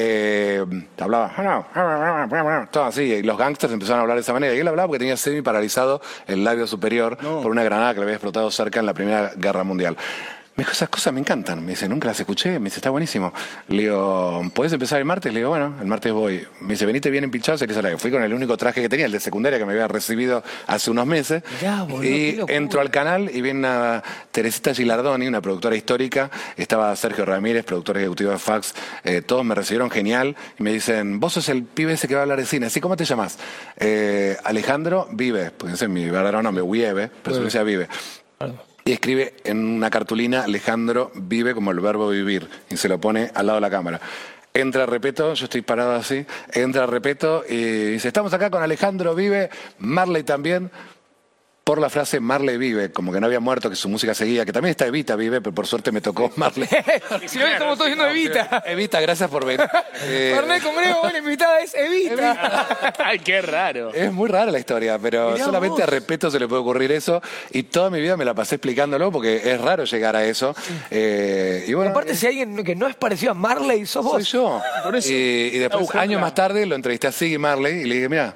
hablaba, todo así, y los gángsters empezaron a hablar de esa manera, y él hablaba porque tenía semi paralizado el labio superior por una granada que le había explotado cerca en la Primera Guerra Mundial. Me dijo, esas cosas me encantan. Me dice, nunca las escuché. Me dice, está buenísimo. Le digo, ¿podés empezar el martes? Le digo, bueno, el martes voy. Me dice, venite bien empinchado. Fui con el único traje que tenía, el de secundaria que me había recibido hace unos meses. Mirá, boludo, y entro al canal y viene una Teresita Gilardoni, una productora histórica. Estaba Sergio Ramírez, productor ejecutivo de Fax. Todos me recibieron genial. Y me dicen, vos sos el pibe ese que va a hablar de cine. ¿Así cómo te llamas? Alejandro Vive. Porque ese es mi verdadero nombre, Wiebe, pero se decía Vive. Y escribe en una cartulina, Alejandro Vive como el verbo vivir, y se lo pone al lado de la cámara. Entra Repeto, yo estoy parado así, entra Repeto y dice, estamos acá con Alejandro Vive, Marley también, por la frase Marley vive, como que no había muerto, que su música seguía, que también está Evita Vive, pero por suerte me tocó Marley. Si no, estamos todos viendo Evita. Evita, gracias por venir. Fernet Congrego, buena invitada, es Evita. Ay, qué raro. Es muy rara la historia, pero Mirá solamente vos. a Repeto se le puede ocurrir eso, y toda mi vida me la pasé explicándolo, porque es raro llegar a eso. Y bueno, Aparte, si hay alguien que no es parecido a Marley, sos soy vos. yo. Por eso. Y después, Está buscando años la- más tarde, lo entrevisté a Siggy Marley y le dije, mira,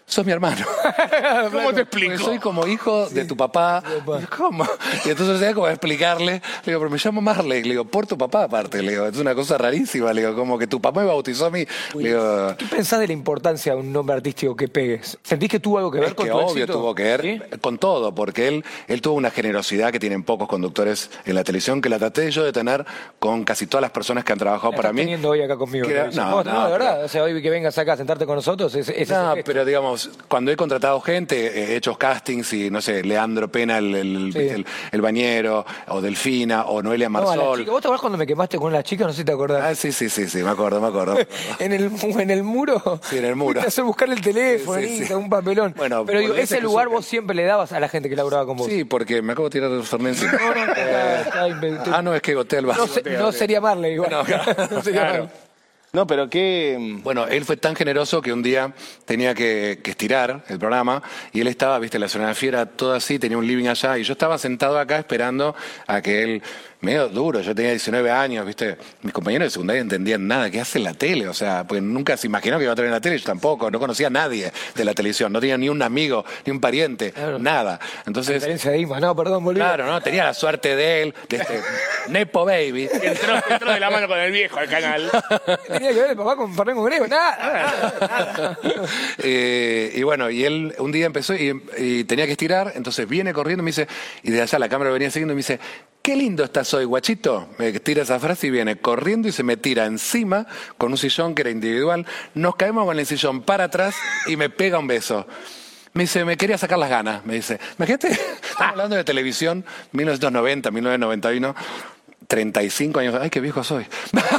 sos mi hermano. ¿Cómo te explico? Porque soy como hijo de tu papá. ¿Cómo? Y entonces tenía como explicarle, le digo, pero me llamo Marley, le digo, por tu papá aparte, le digo, es una cosa rarísima, le digo, como que tu papá me bautizó a mí. Le digo, ¿Qué pensás de la importancia de un nombre artístico que pegues? ¿Sentís que tuvo algo que ver es con que tu obvio éxito? tuvo que ver ¿Sí? con todo, porque él tuvo una generosidad que tienen pocos conductores en la televisión, que la traté yo de tener con casi todas las personas que han trabajado La para estás mí. teniendo hoy acá conmigo. Que era- No, no, de verdad. O sea, hoy que vengas acá a sentarte con nosotros, es No, ese gesto. pero digamos, cuando he contratado gente, he hecho castings y, no sé, Leandro Pena, el bañero, o Delfina, o Noelia No, a la Marsol. chica. ¿Vos te acordás cuando me quemaste con una chica? No sé si te acordás. Ah, sí, me acuerdo. En el muro. Sí, en el muro. Fuiste a hacer buscar el teléfono, Sí, sí. un papelón. Bueno, pero digo, volvés ese a que lugar soy- vos siempre le dabas a la gente que laburaba con vos. Sí, porque me acabo de tirar el Fernet encima. Está No, es que gotea el vaso. no sería Marley igual. No, claro. No sería Claro. Marley. No, pero qué... Bueno, él fue tan generoso que un día tenía que estirar el programa y él estaba, viste, la escenografía era toda así, tenía un living allá y yo estaba sentado acá esperando a que él, medio duro, yo tenía 19 años, viste, mis compañeros de secundaria no entendían nada, ¿qué hace en la tele? O sea, pues nunca se imaginó que iba a tener en la tele, yo tampoco, no conocía a nadie de la televisión, no tenía ni un amigo, ni un pariente, Claro. nada. Entonces, Diferencia de Ima. No, perdón, volví. claro, no, tenía la suerte de él, de este Nepo Baby. Entró de la mano con el viejo al canal. Tenía que ver el papá con Fernando Grego. Nada. Y bueno, y él un día empezó y tenía que estirar, entonces viene corriendo y me dice, y de allá la cámara venía siguiendo y me dice, qué lindo estás hoy, guachito. Me tira esa frase y viene corriendo y se me tira encima con un sillón que era individual. Nos caemos con el sillón para atrás y me pega un beso. Me dice, me quería sacar las ganas. Me dice, imagínate, estamos hablando de televisión, 1990, 1991. 35 años, ay, qué viejo soy.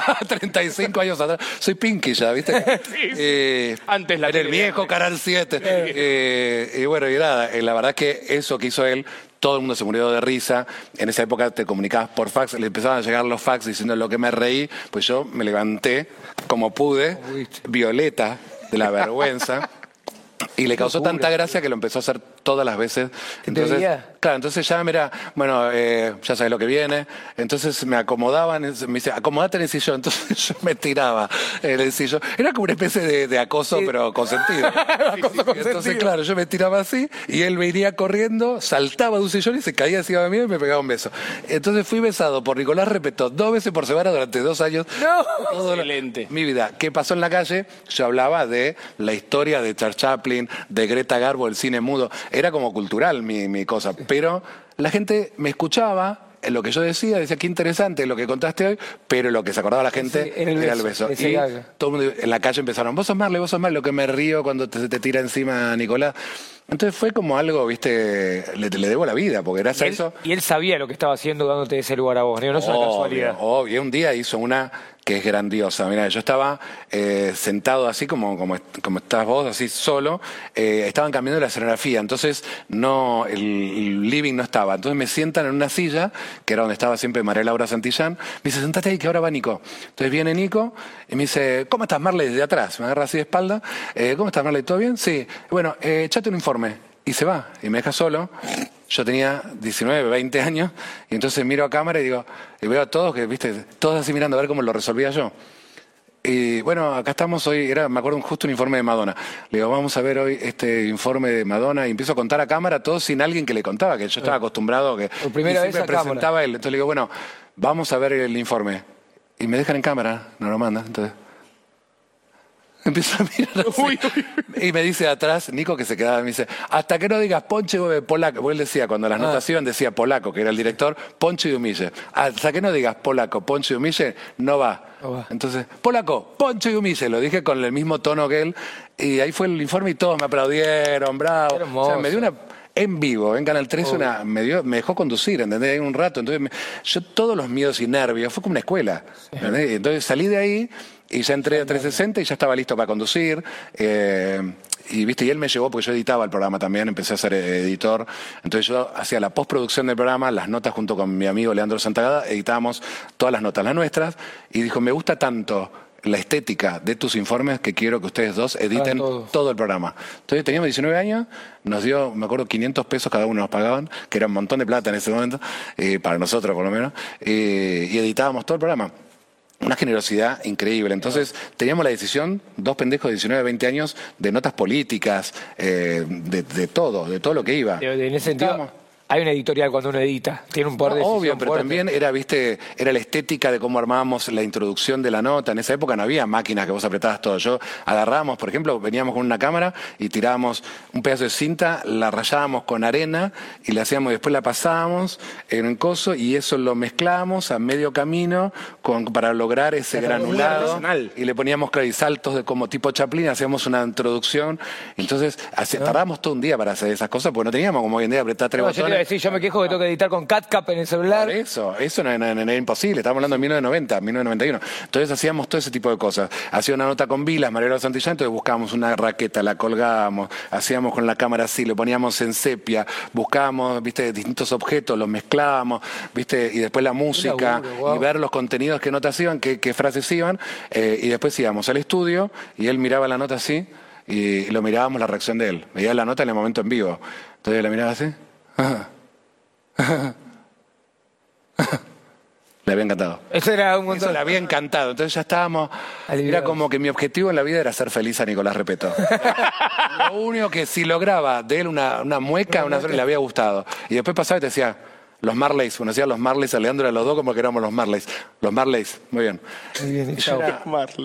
35 años atrás, soy Pinky ya, ¿viste? Antes la en el tele. viejo Canal 7. Y bueno, y nada, la verdad es que eso que hizo él, todo el mundo se murió de risa. En esa época te comunicabas por fax, le empezaban a llegar los fax diciendo lo que me reí, pues yo me levanté como pude, violeta de la vergüenza. Y le causó tanta gracia que lo empezó a hacer todas las veces. Entonces, veía? claro, entonces ya mira, bueno, ya sabes lo que viene. Entonces me acomodaban, me dice, acomodate en el sillón. Entonces yo me tiraba en el sillón. Era como una especie de acoso, pero consentido. Entonces, claro, yo me tiraba así y él venía corriendo, saltaba de un sillón y se caía encima de mí y me pegaba un beso. Entonces fui besado por Nicolás Repetto 2 veces por semana durante 2 años. No. Todo Excelente. mi vida. ¿Qué pasó en la calle? Yo hablaba de la historia de Charles Chaplin, de Greta Garbo, el cine mudo. Era como cultural mi cosa. Pero la gente me escuchaba en lo que yo decía qué interesante lo que contaste hoy, pero lo que se acordaba la gente Sí, era el beso, ese Y gag. todo el mundo en la calle empezaron, vos sos Marley, lo que me río cuando se te tira encima Nicolás. Entonces fue como algo, viste, le debo la vida, porque gracias a eso... Y él sabía lo que estaba haciendo dándote ese lugar a vos, no es una casualidad. Obvio, un día hizo una que es grandiosa. Mira, yo estaba sentado así como estás vos, así solo. Estaban cambiando la escenografía, entonces el living no estaba. Entonces me sientan en una silla, que era donde estaba siempre María Laura Santillán. Me dice, sentate ahí, que ahora va Nico. Entonces viene Nico y me dice, ¿cómo estás, Marley? Desde atrás. Me agarra así de espalda. ¿Cómo estás, Marley? ¿Todo bien? Sí. Bueno, echate un informe. Y se va, y me deja solo. Yo tenía 19, 20 años, y entonces miro a cámara y digo, y veo a todos, que viste, todos así mirando a ver cómo lo resolvía yo. Y bueno, acá estamos hoy, me acuerdo justo un informe de Madonna. Le digo, vamos a ver hoy este informe de Madonna, y empiezo a contar a cámara, todo sin alguien que le contaba, que yo estaba acostumbrado, que Por primera y siempre vez a presentaba él. Entonces le digo, bueno, vamos a ver el informe. Y me dejan en cámara, no lo mandan, entonces... Empiezo a mirar así. Y me dice atrás, Nico, que se quedaba, me dice, hasta que no digas Ponche Polaco. Porque él decía, cuando las notas iban, decía Polaco, que era el director, Ponche y Humille. Hasta que no digas Polaco, Ponche y Humille, no va. No va. Entonces, Polaco, Ponche y Humille. Lo dije con el mismo tono que él. Y ahí fue el informe y todos me aplaudieron, bravo. Qué hermoso. O sea, me dio una... En vivo, en Canal 13, me dejó conducir, ¿entendés? Ahí un rato. Entonces, yo todos los miedos y nervios, fue como una escuela. ¿Entendés? Entonces salí de ahí y ya entré a 360 y ya estaba listo para conducir. Y viste, y él me llevó porque yo editaba el programa también, empecé a ser editor. Entonces yo hacía la postproducción del programa, las notas junto con mi amigo Leandro Santagada, editábamos todas las notas, las nuestras, y dijo, me gusta tanto la estética de tus informes que quiero que ustedes dos editen todo el programa. Entonces teníamos 19 años, nos dio, me acuerdo, 500 pesos cada uno nos pagaban, que era un montón de plata en ese momento, para nosotros por lo menos, y editábamos todo el programa. una generosidad increíble. Entonces, teníamos la decisión, dos pendejos de 19, 20 años, de notas políticas, de todo lo que iba. En ese sentido, hay una editorial cuando uno edita, tiene un poder de decisión obvio, pero fuerte. también era la estética de cómo armábamos la introducción de la nota. En esa época no había máquinas que vos apretabas todo. Yo agarrábamos, por ejemplo, veníamos con una cámara y tirábamos un pedazo de cinta, la rayábamos con arena y la hacíamos, después la pasábamos en un coso y eso lo mezclábamos a medio camino para lograr ese granulado. Y le poníamos, claro, y saltos de como tipo Chaplin, hacíamos una introducción. Entonces, tardábamos todo un día para hacer esas cosas porque no teníamos como hoy en día apretar tres botones. Sí, yo me quejo que tengo que editar con CatCap en el celular. Por eso no era imposible. Estábamos hablando de 1990, 1991. Entonces hacíamos todo ese tipo de cosas. Hacía una nota con Vilas, Mariela Santillán, entonces buscábamos una raqueta, la colgábamos, hacíamos con la cámara así, lo poníamos en sepia, buscábamos, viste, distintos objetos, los mezclábamos, viste, y después la música, y ver los contenidos, qué notas iban, qué frases iban, y después íbamos al estudio y él miraba la nota así, y lo mirábamos la reacción de él. Veía la nota en el momento en vivo. Entonces la miraba así. Le había encantado. Eso era un montón. Eso le había encantado. Entonces ya estábamos. Era como que mi objetivo en la vida era hacer feliz a Nicolás Repetto. Lo único que si lograba de él una mueca, le había gustado. Y después pasaba y te decía, los Marleys, conocía a los Marleys, a Leandro y a los dos como que éramos los Marleys. Los Marleys, muy bien. Muy bien, Y yo era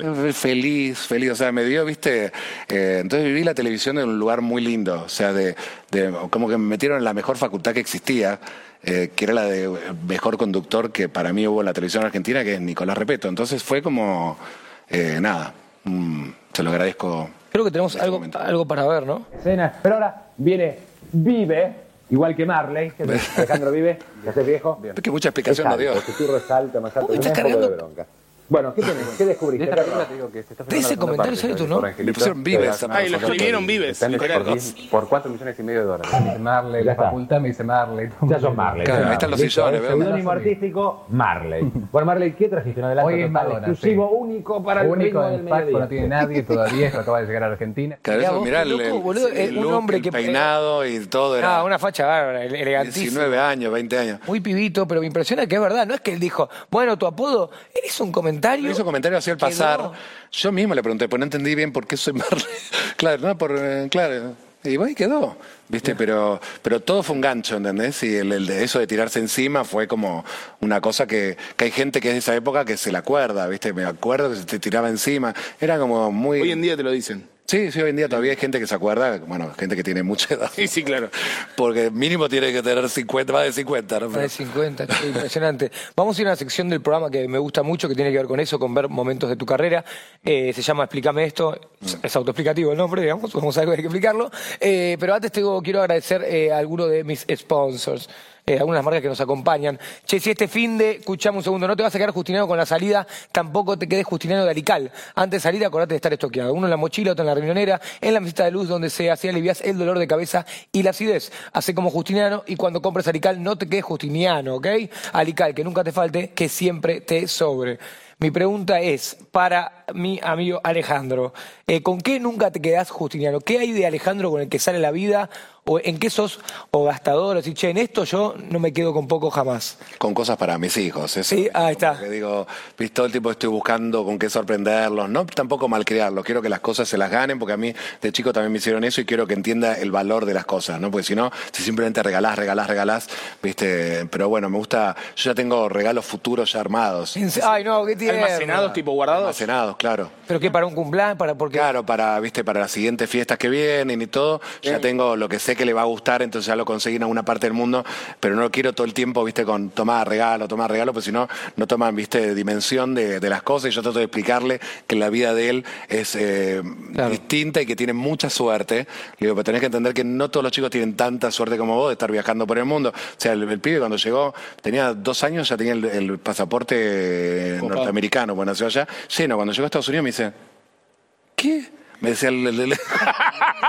feliz, o sea, me dio, viste, entonces viví la televisión en un lugar muy lindo, o sea, como que me metieron en la mejor facultad que existía, que era la de mejor conductor que para mí hubo en la televisión argentina, que es Nicolás Repetto. Entonces fue como, nada, se lo agradezco. Creo que tenemos algo para ver, ¿no? Escena. Pero ahora viene Vive, igual que Marley, que Alejandro Vive, que hace viejo. Es que mucha explicación no dio. El susurro es alto, más alto. ¿Estás Un poco cargando? de bronca. Bueno, ¿qué tenés? ¿Qué descubriste? De esta película te digo que se está filmando Ese la segunda comentario parte, sale tu por nombre. Angelito. Le pusieron Vives. Ay, lo escribieron Vives. Está en literal. por $4,5 millones. Me dice Marley, Ya la está. facultad me dice Marley. Ya sos Marley. Claro, ya. ahí están los Listo, sillones, el veo. seudónimo artístico, Marley. Bueno, Marley, ¿qué trajiste? Un adelanto Hoy es total, Madonna, exclusivo, único para el Único ritmo en del Paco, mediodía. no tiene nadie todavía, esto acaba de llegar a Argentina. Claro, Mirá eso, vos, mirá qué loco, boludo, el un look, hombre el que- peinado y todo era Una facha bárbara, elegantísimo. 19 años, 20 años. Muy pibito, pero me impresiona que es verdad. No es que él dijo, bueno, tu apodo, él hizo un comentario. Hizo comentario hacia el Quedó. pasar. Yo mismo le pregunté, pues no entendí bien por qué soy Marley. Claro, no, claro. Y bueno, y quedó, ¿viste? Pero todo fue un gancho, ¿entendés? Y eso de tirarse encima fue como una cosa que hay gente que es de esa época que se la acuerda, ¿viste? Me acuerdo que se te tiraba encima. Era como muy... Hoy en día te lo dicen. Sí, hoy en día todavía hay gente que se acuerda, bueno, gente que tiene mucha edad. Sí, claro. Porque mínimo tiene que tener 50, más de 50, ¿no? Más de 50, che, impresionante. Vamos a ir a una sección del programa que me gusta mucho, que tiene que ver con eso, con ver momentos de tu carrera. Se llama Explícame esto. Es autoexplicativo el nombre, digamos, vamos a ver que hay que explicarlo. Pero antes quiero agradecer a algunos de mis sponsors. Algunas marcas que nos acompañan. Che, si este fin de, escuchame un segundo, no te vas a quedar Justiniano con la salida, tampoco te quedes Justiniano de Alical. Antes de salir, acordate de estar estoqueado. Uno en la mochila, otro en la riñonera, en la mesita de luz, donde sea, así alivias el dolor de cabeza y la acidez. Hace como Justiniano y cuando compres Alical, no te quedes Justiniano, ¿ok? Alical, que nunca te falte, que siempre te sobre. Mi pregunta es, para mi amigo Alejandro, ¿con qué nunca te quedás Justiniano? ¿Qué hay de Alejandro con el que sale la vida? ¿O en qué sos o gastador? O decir, che, en esto yo no me quedo con poco jamás. Con cosas para mis hijos, eso. Sí, ahí está. Que digo, viste, todo el tiempo estoy buscando con qué sorprenderlos, no tampoco malcriarlos, quiero que las cosas se las ganen, porque a mí de chico también me hicieron eso y quiero que entienda el valor de las cosas, ¿no? Porque si no, si simplemente regalás, viste, pero bueno, me gusta, yo ya tengo regalos futuros ya armados. Ay, no, qué tierno. Almacenados, tipo guardados. Almacenados, claro. ¿Pero qué, para un cumpleaños? Porque... Claro, para las siguientes fiestas que vienen y todo, ya tengo lo que sé que le va a gustar, entonces ya lo conseguí en alguna parte del mundo, pero no lo quiero todo el tiempo, viste, con tomar regalo, pues si no, no toman, viste, dimensión de las cosas, y yo trato de explicarle que la vida de él es distinta y que tiene mucha suerte. Le digo, pero tenés que entender que no todos los chicos tienen tanta suerte como vos de estar viajando por el mundo. O sea, el pibe cuando llegó, tenía 2 años, ya tenía el pasaporte norteamericano, pues nació allá, lleno. Cuando llegó a Estados Unidos me dice, ¿qué? Me decía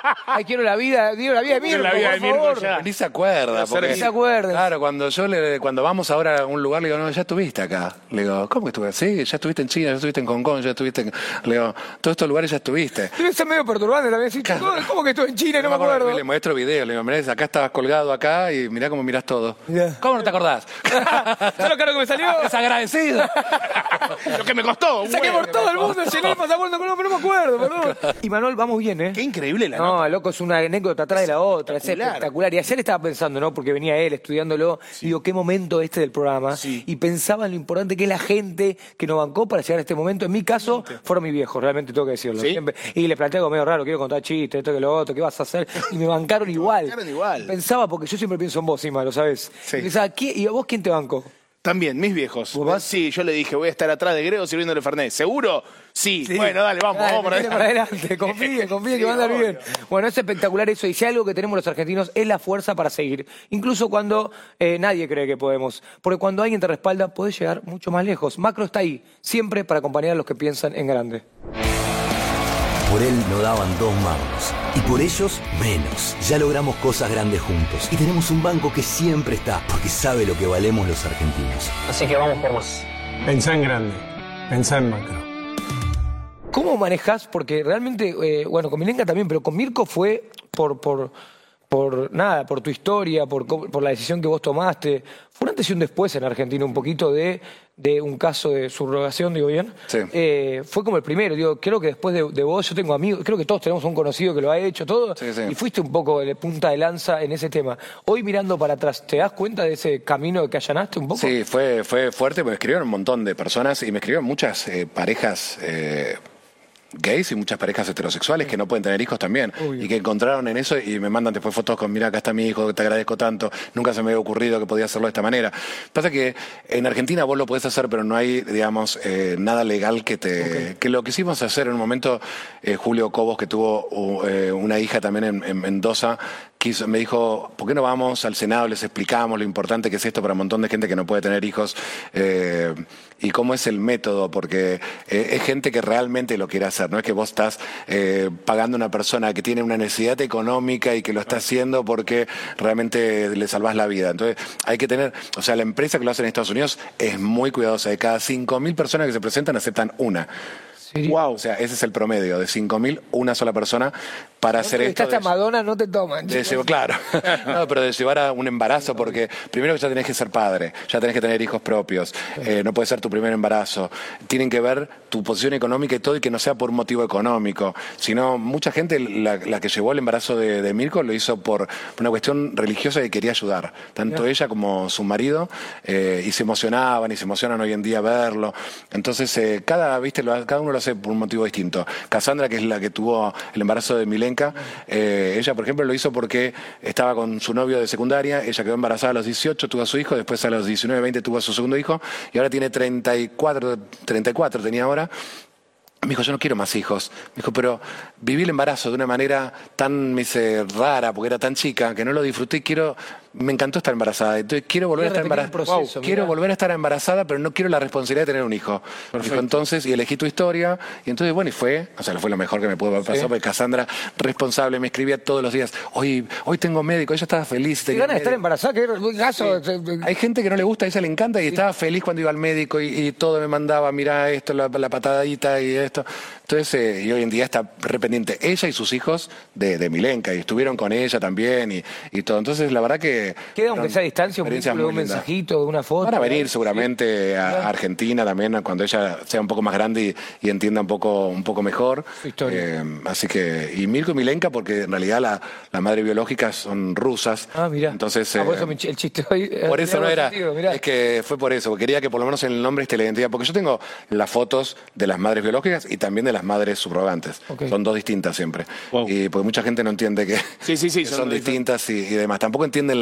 Ay, quiero la vida de Mirko, la vida de por Mirko favor. ya. Ni se acuerda. Porque, Ni se acuerdan. Claro, cuando vamos ahora a un lugar, le digo, no, ya estuviste acá. Le digo, ¿cómo que estuve? Sí, ya estuviste en China, ya estuviste en Hong Kong, ya estuviste en... Le digo, todos estos lugares ya estuviste. Debe ser medio perturbante también. ¿Sí? ¿Cómo que estuve en China y no me acuerdo? Le muestro video, le digo, mirá, acá estabas colgado acá y mirá cómo mirás todo. Mirá. ¿Cómo no te acordás? ¿Sabes lo caro que me salió? Desagradecido. Lo que me costó. un Saqué huevo. por todo el mundo, llené el pasaporte, pero no me acuerdo, perdón. Y Manuel, vamos bien, ¿eh? Qué increíble la No, nota. loco, es una anécdota atrás de la otra, es espectacular. Y ayer estaba pensando, ¿no? Porque venía él estudiándolo, y digo, qué momento este del programa. Sí. Y pensaba en lo importante que es la gente que nos bancó para llegar a este momento. En mi caso, fueron mis viejos, realmente tengo que decirlo. ¿Sí? Siempre. Y les planteé algo medio raro, quiero contar chistes, esto que lo otro, ¿qué vas a hacer? Y me bancaron igual. Pensaba, porque yo siempre pienso en vos, Ima, lo sabés. Sí. Y pensaba, ¿y a vos quién te bancó? También, mis viejos. ¿Vos vas? Sí, yo le dije, voy a estar atrás de Grego sirviéndole Fernet. ¿Seguro? Sí. Bueno, dale, vamos para Dale, para adelante. Confíe que va a andar bien. Bueno, es espectacular eso. Y si algo que tenemos los argentinos es la fuerza para seguir. Incluso cuando nadie cree que podemos. Porque cuando alguien te respalda, podés llegar mucho más lejos. Macro está ahí, siempre para acompañar a los que piensan en grande. Por él no daban 2 mangos. Y por ellos, menos. Ya logramos cosas grandes juntos. Y tenemos un banco que siempre está, porque sabe lo que valemos los argentinos. Así que vamos por más. Pensá en grande, pensá en macro. ¿Cómo manejás? Porque realmente, bueno, con Milenka también, pero con Mirko fue por tu historia, por la decisión que vos tomaste. Fue un antes y un después en Argentina, un poquito de un caso de subrogación, digo bien. Sí. Fue como el primero, digo, creo que después de vos yo tengo amigos, creo que todos tenemos un conocido que lo ha hecho, todo, Sí, sí. y fuiste un poco de punta de lanza en ese tema. Hoy mirando para atrás, ¿te das cuenta de ese camino que allanaste un poco? Sí, fue fuerte, porque me escribieron un montón de personas y me escribieron muchas parejas gays y muchas parejas heterosexuales que no pueden tener hijos también. Obvio. Y que encontraron en eso y me mandan después fotos con, mira, acá está mi hijo, te agradezco tanto, nunca se me había ocurrido que podía hacerlo de esta manera. Pasa que en Argentina vos lo podés hacer, pero no hay, digamos, nada legal que que lo quisimos hacer en un momento, Julio Cobos, que tuvo una hija también en Mendoza, me dijo, ¿por qué no vamos al Senado, les explicamos lo importante que es esto para un montón de gente que no puede tener hijos y cómo es el método? Porque es gente que realmente lo quiere hacer, no es que vos estás pagando a una persona que tiene una necesidad económica y que lo está haciendo porque realmente le salvás la vida. Entonces hay que tener, o sea, la empresa que lo hace en Estados Unidos es muy cuidadosa. De cada 5.000 personas que se presentan, aceptan una. Wow. O sea, ese es el promedio, de 5.000, una sola persona para hacer esto. Estás a Madonna, no te toman. Claro, no, pero de llevar a un embarazo, porque primero que ya tenés que ser padre, ya tenés que tener hijos propios, no puede ser tu primer embarazo, tienen que ver tu posición económica y todo, y que no sea por un motivo económico, sino mucha gente, la que llevó el embarazo de Mirko, lo hizo por una cuestión religiosa y quería ayudar, tanto ella como su marido, y se emocionaban y se emocionan hoy en día verlo. Entonces, cada uno lo hace por un motivo distinto. Cassandra, que es la que tuvo el embarazo de Milenka, ella, por ejemplo, lo hizo porque estaba con su novio de secundaria, ella quedó embarazada a los 18, tuvo a su hijo, después a los 19, 20 tuvo a su segundo hijo, y ahora tiene 34 tenía ahora. Me dijo, yo no quiero más hijos. Me dijo, pero viví el embarazo de una manera tan, rara, porque era tan chica, que no lo disfruté y me encantó estar embarazada. Entonces quiero volver a estar embarazada. Quiero volver a estar embarazada, pero no quiero la responsabilidad de tener un hijo. Dijo, entonces, y elegí tu historia, y entonces, bueno, y fue lo mejor que me pudo pasar, porque Cassandra, responsable, me escribía todos los días, hoy tengo médico, ella estaba feliz. ¿Te ganas de estar embarazada? ¿Qué caso? Sí. Hay gente que no le gusta, a ella le encanta, y estaba feliz cuando iba al médico, y todo me mandaba, mirá esto, la patadita y esto. Entonces, y hoy en día está rependiente ella y sus hijos de Milenka, y estuvieron con ella también, y todo. Entonces, la verdad que... ¿Queda aunque sea a distancia un vínculo, un mensajito, una foto? Van a venir seguramente a Argentina también, cuando ella sea un poco más grande y entienda un poco mejor. Su historia. Así que, y Mirko y Milenka, porque en realidad la madre biológica son rusas. Ah, mira. Entonces, por eso el chiste hoy... Por eso no era, sentido, es que fue por eso, porque quería que por lo menos en el nombre esté la identidad, porque yo tengo las fotos de las madres biológicas y también de las madres subrogantes. Son dos distintas siempre. Y porque mucha gente no entiende que son distintas y demás. Tampoco entienden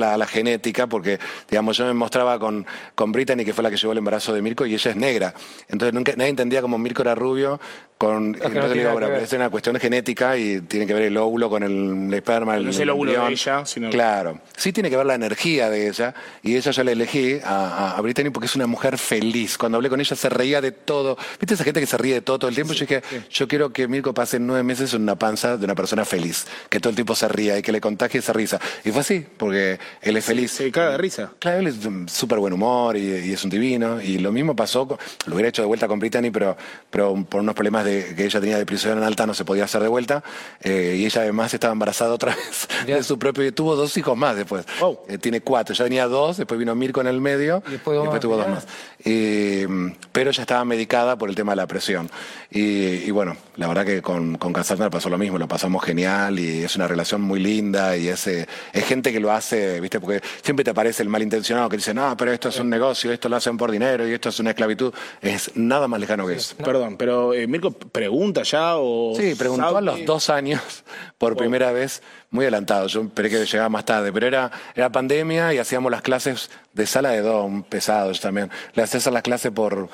a la genética, porque, digamos, yo me mostraba con Brittany, que fue la que llevó el embarazo de Mirko, y ella es negra. Entonces nadie entendía cómo Mirko era rubio. Entonces le digo, bueno, es una cuestión genética y tiene que ver el óvulo con el esperma. No es el óvulo de ella, sino... Claro. Sí tiene que ver la energía de ella, y ella yo la elegí a Brittany porque es una mujer feliz. Cuando hablé con ella se reía de todo. ¿Viste esa gente que se ríe de todo el tiempo? Yo dije, yo quiero que Mirko pase 9 meses en una panza de una persona feliz, que todo el tiempo se ría y que le contagie esa risa. Y fue así, porque él es feliz. Se caga de risa. Claro, él es súper buen humor y es un divino. Y lo mismo pasó, lo hubiera hecho de vuelta con Brittany, pero por unos problemas que ella tenía depresión alta no se podía hacer de vuelta. Y ella además estaba embarazada otra vez de su propio, y tuvo 2 hijos más después. Tiene 4, ya tenía 2, después vino Mirko en el medio y después tuvo 2 más. Pero ya estaba medicada por el tema de la presión. Y bueno, la verdad que con Cassandra pasó lo mismo, lo pasamos genial y es una relación muy linda y es gente que lo hace, ¿viste? Porque siempre te aparece el malintencionado que dice, no, pero esto es un negocio, esto lo hacen por dinero y esto es una esclavitud. Es nada más lejano que eso. Perdón, pero Mirko pregunta ya o... Sí, preguntó a los 2 años por primera vez, muy adelantado. Yo esperé que llegara más tarde, pero era pandemia y hacíamos las clases de sala de do, pesados también. Le hacías las clases por...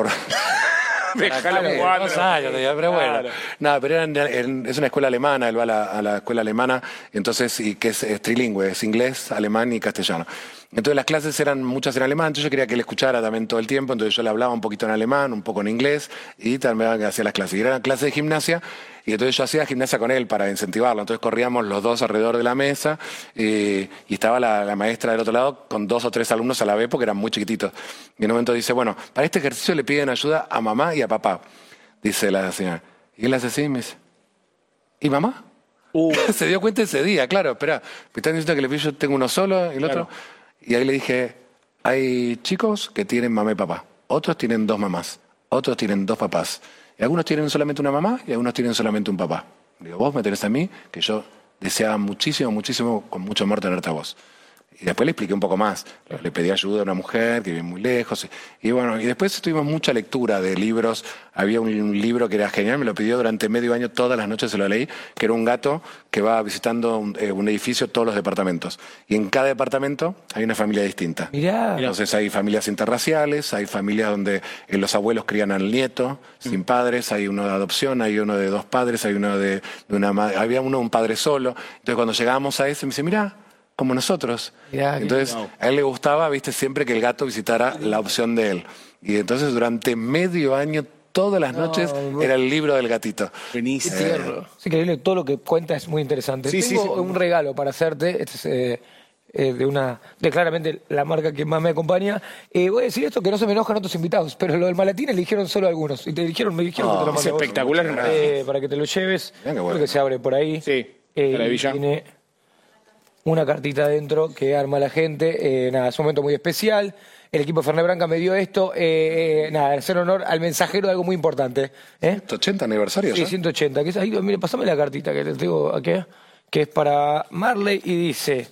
Dejalo jugando. 2 años, pero bueno. No, pero es una escuela alemana, él va a la escuela alemana, entonces, y que es trilingüe, es inglés, alemán y castellano. Entonces las clases eran muchas en alemán, entonces yo quería que él escuchara también todo el tiempo, entonces yo le hablaba un poquito en alemán, un poco en inglés, y también hacía las clases. Y eran clases de gimnasia, y entonces yo hacía gimnasia con él para incentivarlo. Entonces corríamos los 2 alrededor de la mesa, y estaba la maestra del otro lado con 2 o 3 alumnos a la vez, porque eran muy chiquititos. Y en un momento dice, bueno, para este ejercicio le piden ayuda a mamá y a papá, dice la señora. Y él hace así y me dice, ¿y mamá? Se dio cuenta ese día, claro, espera, me están diciendo que le pido, yo tengo uno solo y el otro. Y ahí le dije, hay chicos que tienen mamá y papá, otros tienen 2 mamás, otros tienen 2 papás. Y algunos tienen solamente una mamá y algunos tienen solamente un papá. Digo, vos me tenés a mí, que yo deseaba muchísimo, muchísimo, con mucho amor tenerte a vos. Y después le expliqué un poco más. Le pedí ayuda a una mujer que vive muy lejos. Y bueno, y después tuvimos mucha lectura de libros. Había un libro que era genial, me lo pidió durante medio año, todas las noches se lo leí, que era un gato que va visitando un edificio, todos los departamentos. Y en cada departamento hay una familia distinta. Mirá. Entonces hay familias interraciales, hay familias donde los abuelos crían al nieto sin padres, hay uno de adopción, hay uno de 2 padres, hay uno de una madre, había uno un padre solo. Entonces cuando llegábamos a ese me dice, mirá, como nosotros. Entonces, a él le gustaba, viste, siempre que el gato visitara la opción de él. Y entonces durante medio año, todas las noches, era el libro del gatito. Buenísimo. Es increíble, todo lo que cuenta es muy interesante. Tengo un regalo para hacerte, este es de claramente la marca que más me acompaña. Voy a decir esto que no se me enojan otros invitados, pero lo del maletín eligieron solo algunos. Y me dijeron que te lo mando. Es espectacular. Para que te lo lleves. Creo que se abre por ahí. Sí, maravilla. Tiene una cartita adentro que arma la gente. Es un momento muy especial. El equipo de Fernet Branca me dio esto. Hacer honor al mensajero de algo muy importante. 180 aniversario. Sí, 180. Que es ahí, mire, pasame la cartita que te tengo aquí, que es para Marley y dice...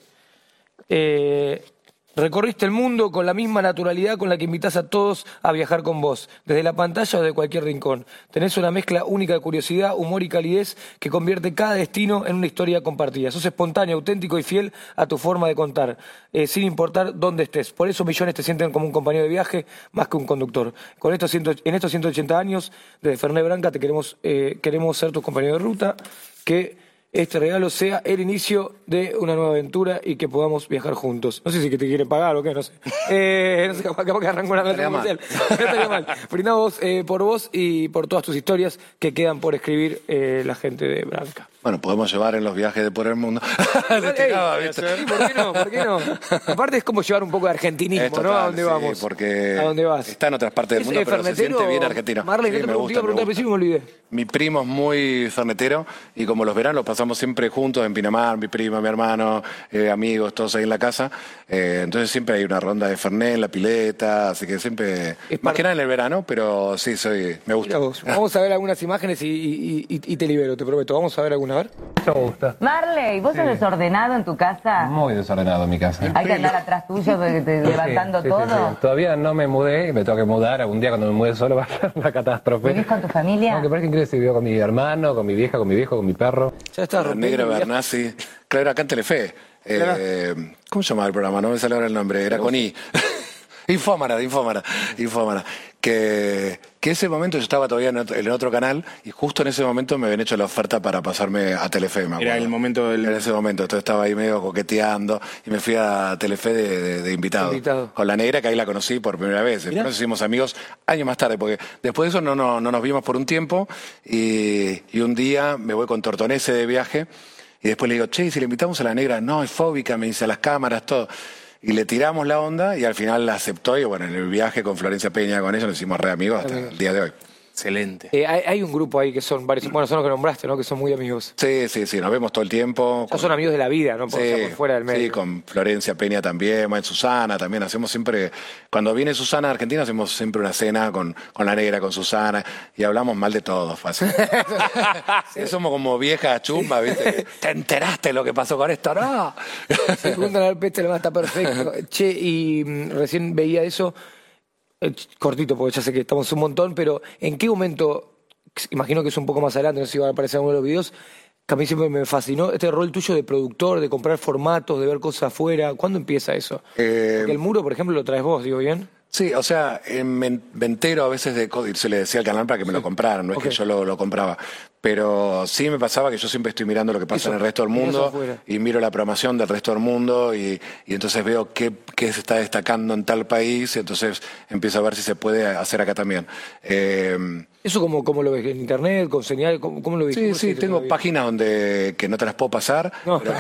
recorriste el mundo con la misma naturalidad con la que invitas a todos a viajar con vos, desde la pantalla o de cualquier rincón. Tenés una mezcla única de curiosidad, humor y calidez que convierte cada destino en una historia compartida. Sos espontáneo, auténtico y fiel a tu forma de contar, sin importar dónde estés. Por eso millones te sienten como un compañero de viaje más que un conductor. En estos 180 años desde Fernet Branca te queremos ser tus compañeros de ruta, que este regalo sea el inicio de una nueva aventura y que podamos viajar juntos. No sé si que te quieren pagar o qué, no sé. No sé, capaz que arranco una nota comercial. No estaría mal. Brindamos por vos y por todas tus historias que quedan por escribir la gente de Branca. Bueno, podemos llevar en los viajes de por el mundo. ¿Por qué no? ¿Por qué no? Aparte es como llevar un poco de argentinismo, total, ¿no? ¿A dónde vamos? Porque ¿a dónde vas? Está en otras partes del mundo, pero se siente bien argentino. Marley, sí, no te pregunté al principio, me olvidé. Mi primo es muy fernetero y como los veranos los pasamos siempre juntos en Pinamar, mi primo, mi hermano, amigos, todos ahí en la casa. Entonces siempre hay una ronda de fernet en la pileta, así que siempre... Más que nada en el verano, pero sí, me gusta. Vamos a ver algunas imágenes y te libero, te prometo. Vamos a ver alguna ver. Mucho gusto. Marley, ¿vos sos desordenado en tu casa? Muy desordenado en mi casa. Hay que andar atrás tuyo levantando Sí, todo. sí. Todavía no me mudé, me tengo que mudar. Algún día cuando me mude solo va a ser una catástrofe. ¿Vivís con tu familia? Aunque parece increíble si vivo con mi hermano, con mi vieja, con mi viejo, con mi perro. Ya está La Negra Bernasi. Claro, acá en Telefe. ¿Cómo se llamaba el programa? No me sale ahora el nombre. Era con I. Infómara. Que ese momento yo estaba todavía en otro canal y justo en ese momento me habían hecho la oferta para pasarme a Telefe, me acuerdo. Era el momento del... Era ese momento, entonces estaba ahí medio coqueteando y me fui a Telefe de invitado. Con la Negra, que ahí la conocí por primera vez. Después nos hicimos amigos años más tarde, porque después de eso no nos vimos por un tiempo y un día me voy con Tortonese de viaje y después le digo, che, si le invitamos a la Negra, no, es fóbica, me dice, a las cámaras, todo. Y le tiramos la onda y al final la aceptó y bueno, en el viaje con Florencia Peña, con ella nos hicimos re amigos hasta el día de hoy. Excelente. Hay un grupo ahí que son varios, bueno, son los que nombraste, ¿no? Que son muy amigos. Sí, nos vemos todo el tiempo. Ya son amigos de la vida, ¿no? Por fuera del medio. Sí, con Florencia Peña también, bueno, Susana también. Hacemos siempre, cuando viene Susana a Argentina, hacemos siempre una cena con la Negra, con Susana, y hablamos mal de todo, fácil. Sí, somos como viejas chumbas, ¿viste? ¿Te enteraste lo que pasó con esto? ¡No! Se juntan al peste, lo está perfecto. Che, y recién veía eso, cortito, porque ya sé que estamos un montón, pero ¿en qué momento, imagino que es un poco más adelante, no sé si van a aparecer algunos de los videos, que a mí siempre me fascinó este rol tuyo de productor, de comprar formatos, de ver cosas afuera? ¿Cuándo empieza eso? Porque el muro, por ejemplo, lo traes vos, digo bien. Sí, o sea, me entero a veces de cosas, se le decía al canal para que me lo compraran, no es que yo lo compraba. Pero sí me pasaba que yo siempre estoy mirando lo que pasa en el resto del mundo y miro la programación del resto del mundo y entonces veo qué se está destacando en tal país y entonces empiezo a ver si se puede hacer acá también. ¿Eso cómo lo ves? ¿En internet? ¿Con señal? ¿Cómo lo ves? Sí, tengo páginas que no te las puedo pasar. No. Pero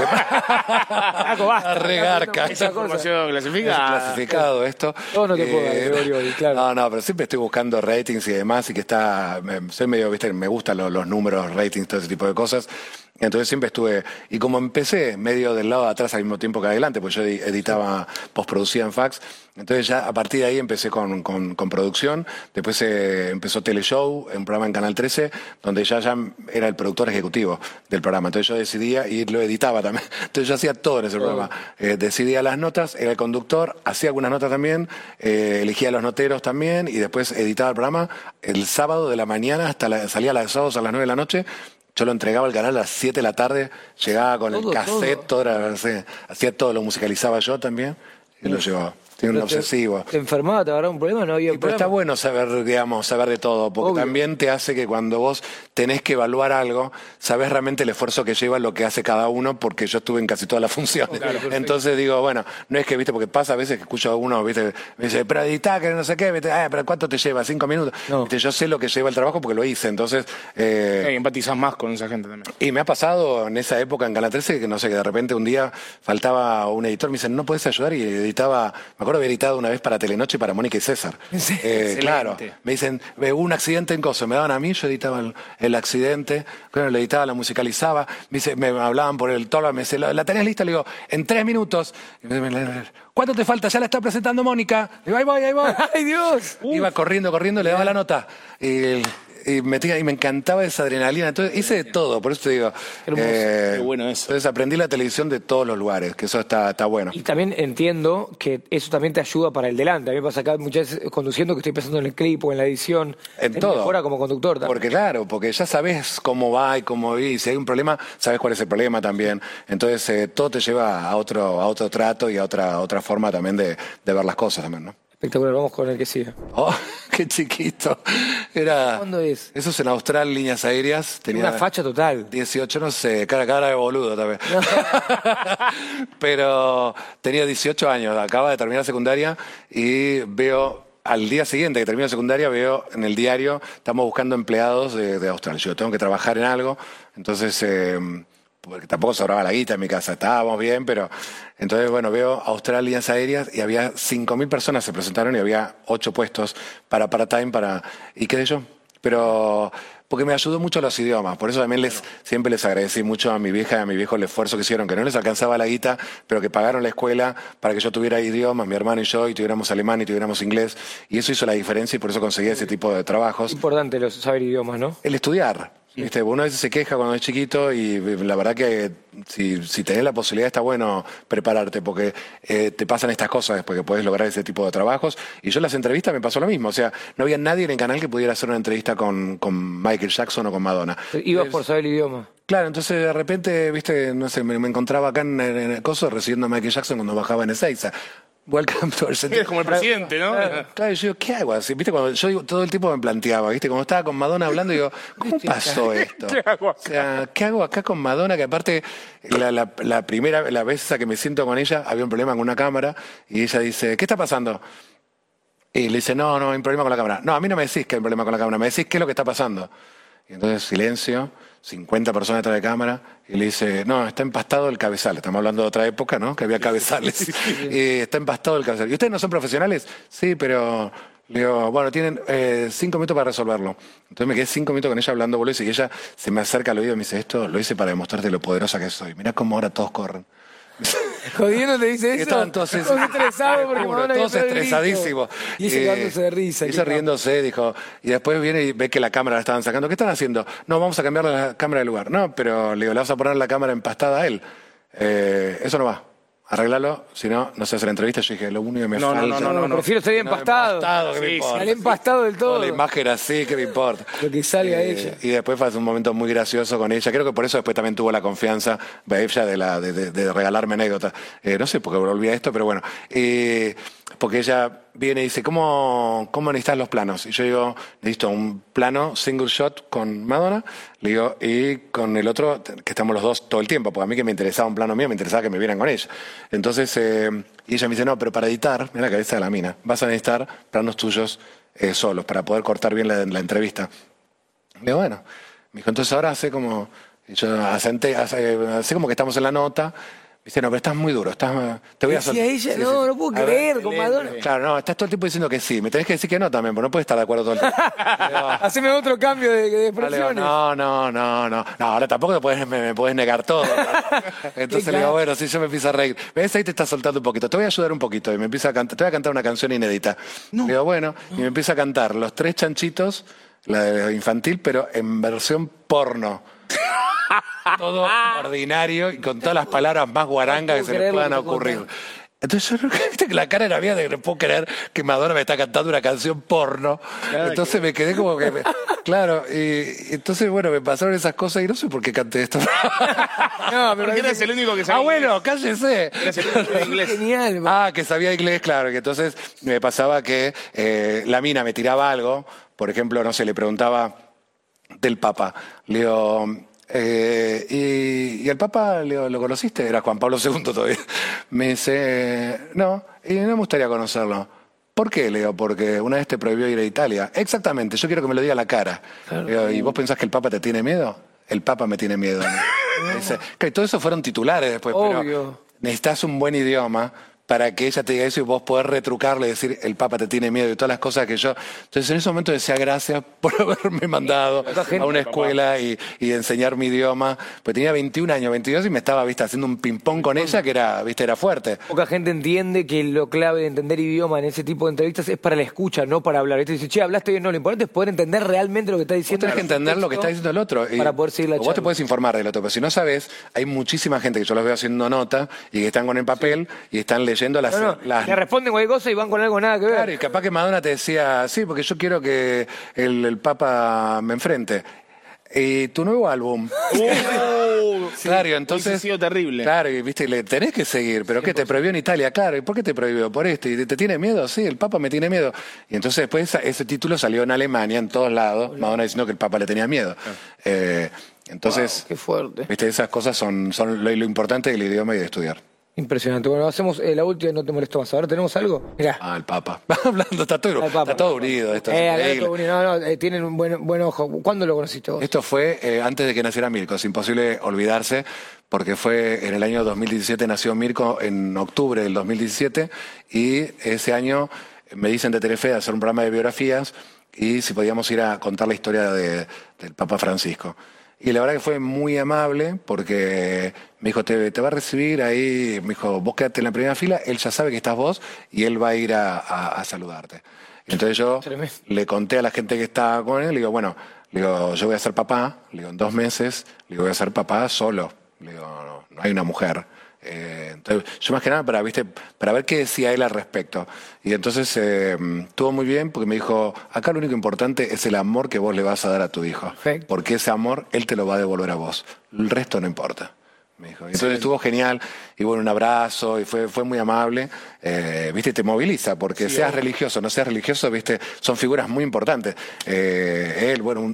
regarca. Esa información clasificada. Es clasificado esto. No te puedo dar, Gregorio, claro. No, pero siempre estoy buscando ratings y demás y que soy medio, viste, me gustan los números, ratings, todo ese tipo de cosas. Entonces siempre estuve, y como empecé medio del lado de atrás al mismo tiempo que adelante, pues yo editaba, postproducía en fax, entonces ya a partir de ahí empecé con producción, después empezó Teleshow, un programa en Canal 13, donde ya era el productor ejecutivo del programa, entonces yo decidía y lo editaba también, entonces yo hacía todo en ese programa, decidía las notas, era el conductor, hacía algunas notas también, elegía los noteros también, y después editaba el programa el sábado de la mañana, salía a las sábados a las 9 de la noche. Yo lo entregaba al canal a las 7 de la tarde, llegaba con el cassette, hacía todo, lo musicalizaba yo también y lo llevaba. Tiene un obsesivo. ¿Te enfermaba? ¿Te agarraba un problema? ¿No había Pero está bueno saber de todo, porque también te hace que cuando vos tenés que evaluar algo, sabés realmente el esfuerzo que lleva lo que hace cada uno, porque yo estuve en casi todas las funciones. Entonces digo, bueno, no es que, viste, porque pasa a veces que escucho a uno, viste, me dice, pero editá, que no sé qué, viste, pero ¿cuánto te lleva? 5 minutos. No. Viste, yo sé lo que lleva el trabajo porque lo hice, entonces... empatizás más con esa gente también. Y me ha pasado en esa época en Canal 13, que no sé, que de repente un día faltaba un editor, me dicen, ¿no podés ayudar? Y editaba, me acuerdo haber editado una vez para Telenoche para Mónica y César. Claro, me dicen, hubo un accidente en Coso, me daban a mí, yo editaba el accidente, claro, lo editaba, lo musicalizaba, me hablaban por el tono, me decían, ¿la tenés lista? Le digo, en 3 minutos. ¿Cuánto te falta? Ya la está presentando Mónica. Le digo, ahí voy. ¡Ay, Dios! Iba corriendo, le daba la nota. Y me encantaba esa adrenalina. Entonces hice de todo, por eso te digo. Qué bueno eso. Entonces aprendí la televisión de todos los lugares, que eso está bueno. Y también entiendo que eso también te ayuda para el delante. A mí me pasa acá muchas veces conduciendo que estoy pensando en el clip o en la edición. En todo. Mejora como conductor también. Porque ya sabes cómo va y cómo vi. Y si hay un problema, sabes cuál es el problema también. Entonces todo te lleva a otro trato y a otra forma también de ver las cosas también, ¿no? Espectacular, vamos con el que sigue. Oh, qué chiquito. ¿Cuándo es? Eso es en Austral, líneas aéreas. Tenía una facha total. 18, no sé, cara de boludo también. No. Pero tenía 18 años, acaba de terminar secundaria y veo... Al día siguiente que termino secundaria veo en el diario, estamos buscando empleados de Austral. Yo tengo que trabajar en algo, entonces... porque tampoco sobraba la guita en mi casa, estábamos bien, pero... Entonces, bueno, veo Austral Líneas Aéreas y había 5.000 personas se presentaron y había 8 puestos para part-time, ¿y qué de yo? Pero... Porque me ayudó mucho los idiomas, por eso también siempre les agradecí mucho a mi vieja y a mi viejo el esfuerzo que hicieron, que no les alcanzaba la guita, pero que pagaron la escuela para que yo tuviera idiomas, mi hermano y yo, y tuviéramos alemán y tuviéramos inglés, y eso hizo la diferencia y por eso conseguí ese tipo de trabajos. Es importante saber idiomas, ¿no? El estudiar. ¿Viste? Uno a veces se queja cuando es chiquito y la verdad que si tenés la posibilidad está bueno prepararte porque te pasan estas cosas después que podés lograr ese tipo de trabajos. Y yo en las entrevistas me pasó lo mismo. O sea, no había nadie en el canal que pudiera hacer una entrevista con Michael Jackson o con Madonna. Ibas por saber el idioma. Claro, entonces de repente, viste, no sé, me encontraba acá en el coso recibiendo a Michael Jackson cuando bajaba en Ezeiza. Welcome to Argentina. Es como el presidente, ¿no? Claro, yo digo, ¿qué hago así? Viste, cuando yo digo, todo el tiempo me planteaba, viste, cuando estaba con Madonna hablando, digo, ¿cómo pasó esto? ¿Qué hago acá? O sea, ¿qué hago acá con Madonna? Que aparte, la vez esa que me siento con ella, había un problema con una cámara, y ella dice, ¿qué está pasando? Y le dice, no, hay un problema con la cámara. No, a mí no me decís que hay un problema con la cámara, me decís qué es lo que está pasando. Y entonces silencio, 50 personas detrás de cámara, y le dice, no, está empastado el cabezal. Estamos hablando de otra época, ¿no? Que había cabezales. Está empastado el cabezal. ¿Y ustedes no son profesionales? Sí, pero... Le digo, bueno, tienen 5 minutos para resolverlo. Entonces me quedé 5 minutos con ella hablando boludo, y ella se me acerca al oído y me dice, esto lo hice para demostrarte lo poderosa que soy. Mirá cómo ahora todos corren. Jodiendo te dice eso. Estaban todos estresados porque Madonna todos había perdido el estresadísimos. grito. Y ella cagándose de risa. Y ella riéndose, dijo. Y después viene y ve que la cámara la estaban sacando. ¿Qué están haciendo? No, vamos a cambiar la cámara de lugar. No, pero le digo, le vas a poner la cámara empastada a él. Eso no va. Arreglalo, si no, no se hace la entrevista. Yo dije, lo único que me falta. No, prefiero estar bien empastado. ¿Qué me importa? Sale empastado del todo. La imagen así, ¿qué me importa? Lo que salga ella. Y después fue un momento muy gracioso con ella. Creo que por eso después también tuvo la confianza ella de regalarme anécdotas. No sé por qué volví a esto, pero bueno. Porque ella viene y dice, ¿cómo necesitas los planos? Y yo digo, necesito un plano single shot con Madonna, le digo, y con el otro, que estamos los dos todo el tiempo, porque a mí que me interesaba un plano mío, me interesaba que me vieran con ella. Entonces, y ella me dice, no, pero para editar, mira la cabeza de la mina, vas a necesitar planos tuyos solos, para poder cortar bien la entrevista. Le digo, bueno, me dijo, entonces ahora hace como, yo hace como que estamos en la nota. Dice, no, pero estás muy duro, te voy a soltar. Decía ella, no puedo creer, con Madonna. Claro, no, estás todo el tiempo diciendo que sí, me tenés que decir que no también, porque no puedes estar de acuerdo todo el tiempo. Haceme otro cambio de expresiones. No, ahora tampoco me puedes negar todo. Entonces le digo, bueno, si yo me empiezo a reír. ¿Ves? Ahí te estás soltando un poquito, te voy a ayudar un poquito. Y me empieza a cantar, te voy a cantar una canción inédita. Le digo, bueno, y me empieza a cantar Los Tres Chanchitos, la de infantil, pero en versión porno. Todo ordinario y con todas las palabras más guarangas que se le puedan ocurrir. Entonces yo viste que la cara era mía de que no puedo creer que Madonna me está cantando una canción porno. Entonces me quedé como que... Claro, y entonces bueno, me pasaron esas cosas y no sé por qué canté esto. No, pero eres el único que sabía. Bueno, cállese. Eres el único de inglés. Genial. Que sabía inglés, claro. Que entonces me pasaba que la mina me tiraba algo, por ejemplo, no sé, le preguntaba del Papa. Le digo... y el Papa lo conociste, era Juan Pablo II todavía. Me dice, no, y no me gustaría conocerlo. ¿Por qué? Le digo, porque una vez te prohibió ir a Italia. Exactamente, yo quiero que me lo diga a la cara. Claro. Le digo, ¿y vos pensás que el Papa te tiene miedo? El Papa me tiene miedo. Dice, que todo eso fueron titulares después, obvio. Pero necesitas un buen idioma para que ella te diga eso y vos podés retrucarle y decir, el Papa te tiene miedo y todas las cosas que yo... Entonces en ese momento decía, gracias por haberme mandado a una escuela y enseñar mi idioma. Pues tenía 21 años, 22 y me estaba, viste, haciendo un ping-pong con ella que era, viste, era fuerte. Poca gente entiende que lo clave de entender idioma en ese tipo de entrevistas es para la escucha, no para hablar. Este dice, che, hablaste bien, no, lo importante es poder entender realmente lo que está diciendo. Vos tenés que entender lo que está diciendo el otro. Para poder seguir la charla. Vos te podés informar del otro, pero si no sabés, hay muchísima gente que yo los veo haciendo nota y que están con el papel y están leyendo las... Le responden cualquier cosa y van con algo nada que ver. Claro, y capaz que Madonna te decía, sí, porque yo quiero que el Papa me enfrente. Y tu nuevo álbum. Claro, entonces. Ha sido terrible. Claro, y viste, le tenés que seguir. ¿Pero qué? ¿Te prohibió en Italia? Claro, ¿y por qué te prohibió? Por esto. ¿Y te tiene miedo? Sí, el Papa me tiene miedo. Y entonces después ese título salió en Alemania, en todos lados. Madonna diciendo que el Papa le tenía miedo. Entonces. Wow, qué fuerte. Viste, esas cosas son lo importante del idioma y de estudiar. Impresionante. Bueno, hacemos la última, no te molesto más. Ahora tenemos algo. Mirá. El Papa. Hablando, está todo unido. Esto tienen un buen ojo. ¿Cuándo lo conociste vos? Esto fue antes de que naciera Mirko. Es imposible olvidarse porque fue en el año 2017, nació Mirko en octubre del 2017 y ese año me dicen de Telefe de hacer un programa de biografías y si podíamos ir a contar la historia del Papa Francisco. Y la verdad que fue muy amable porque me dijo, te va a recibir ahí, me dijo, vos quedate en la primera fila, él ya sabe que estás vos y él va a ir a saludarte. Y entonces yo le conté a la gente que estaba con él, le digo, bueno, Le digo, yo voy a ser papá, le digo, en 2 meses, le digo, voy a ser papá solo. Le digo, no hay una mujer. Entonces, yo más que nada para ver qué decía él al respecto. Y entonces estuvo muy bien porque me dijo, acá lo único importante es el amor que vos le vas a dar a tu hijo. Perfecto. Porque ese amor él te lo va a devolver a vos. El resto no importa. Me dijo. Entonces estuvo genial, y bueno, un abrazo, y fue muy amable. Viste, te moviliza, porque seas religioso, no seas religioso, viste, son figuras muy importantes. Él, bueno,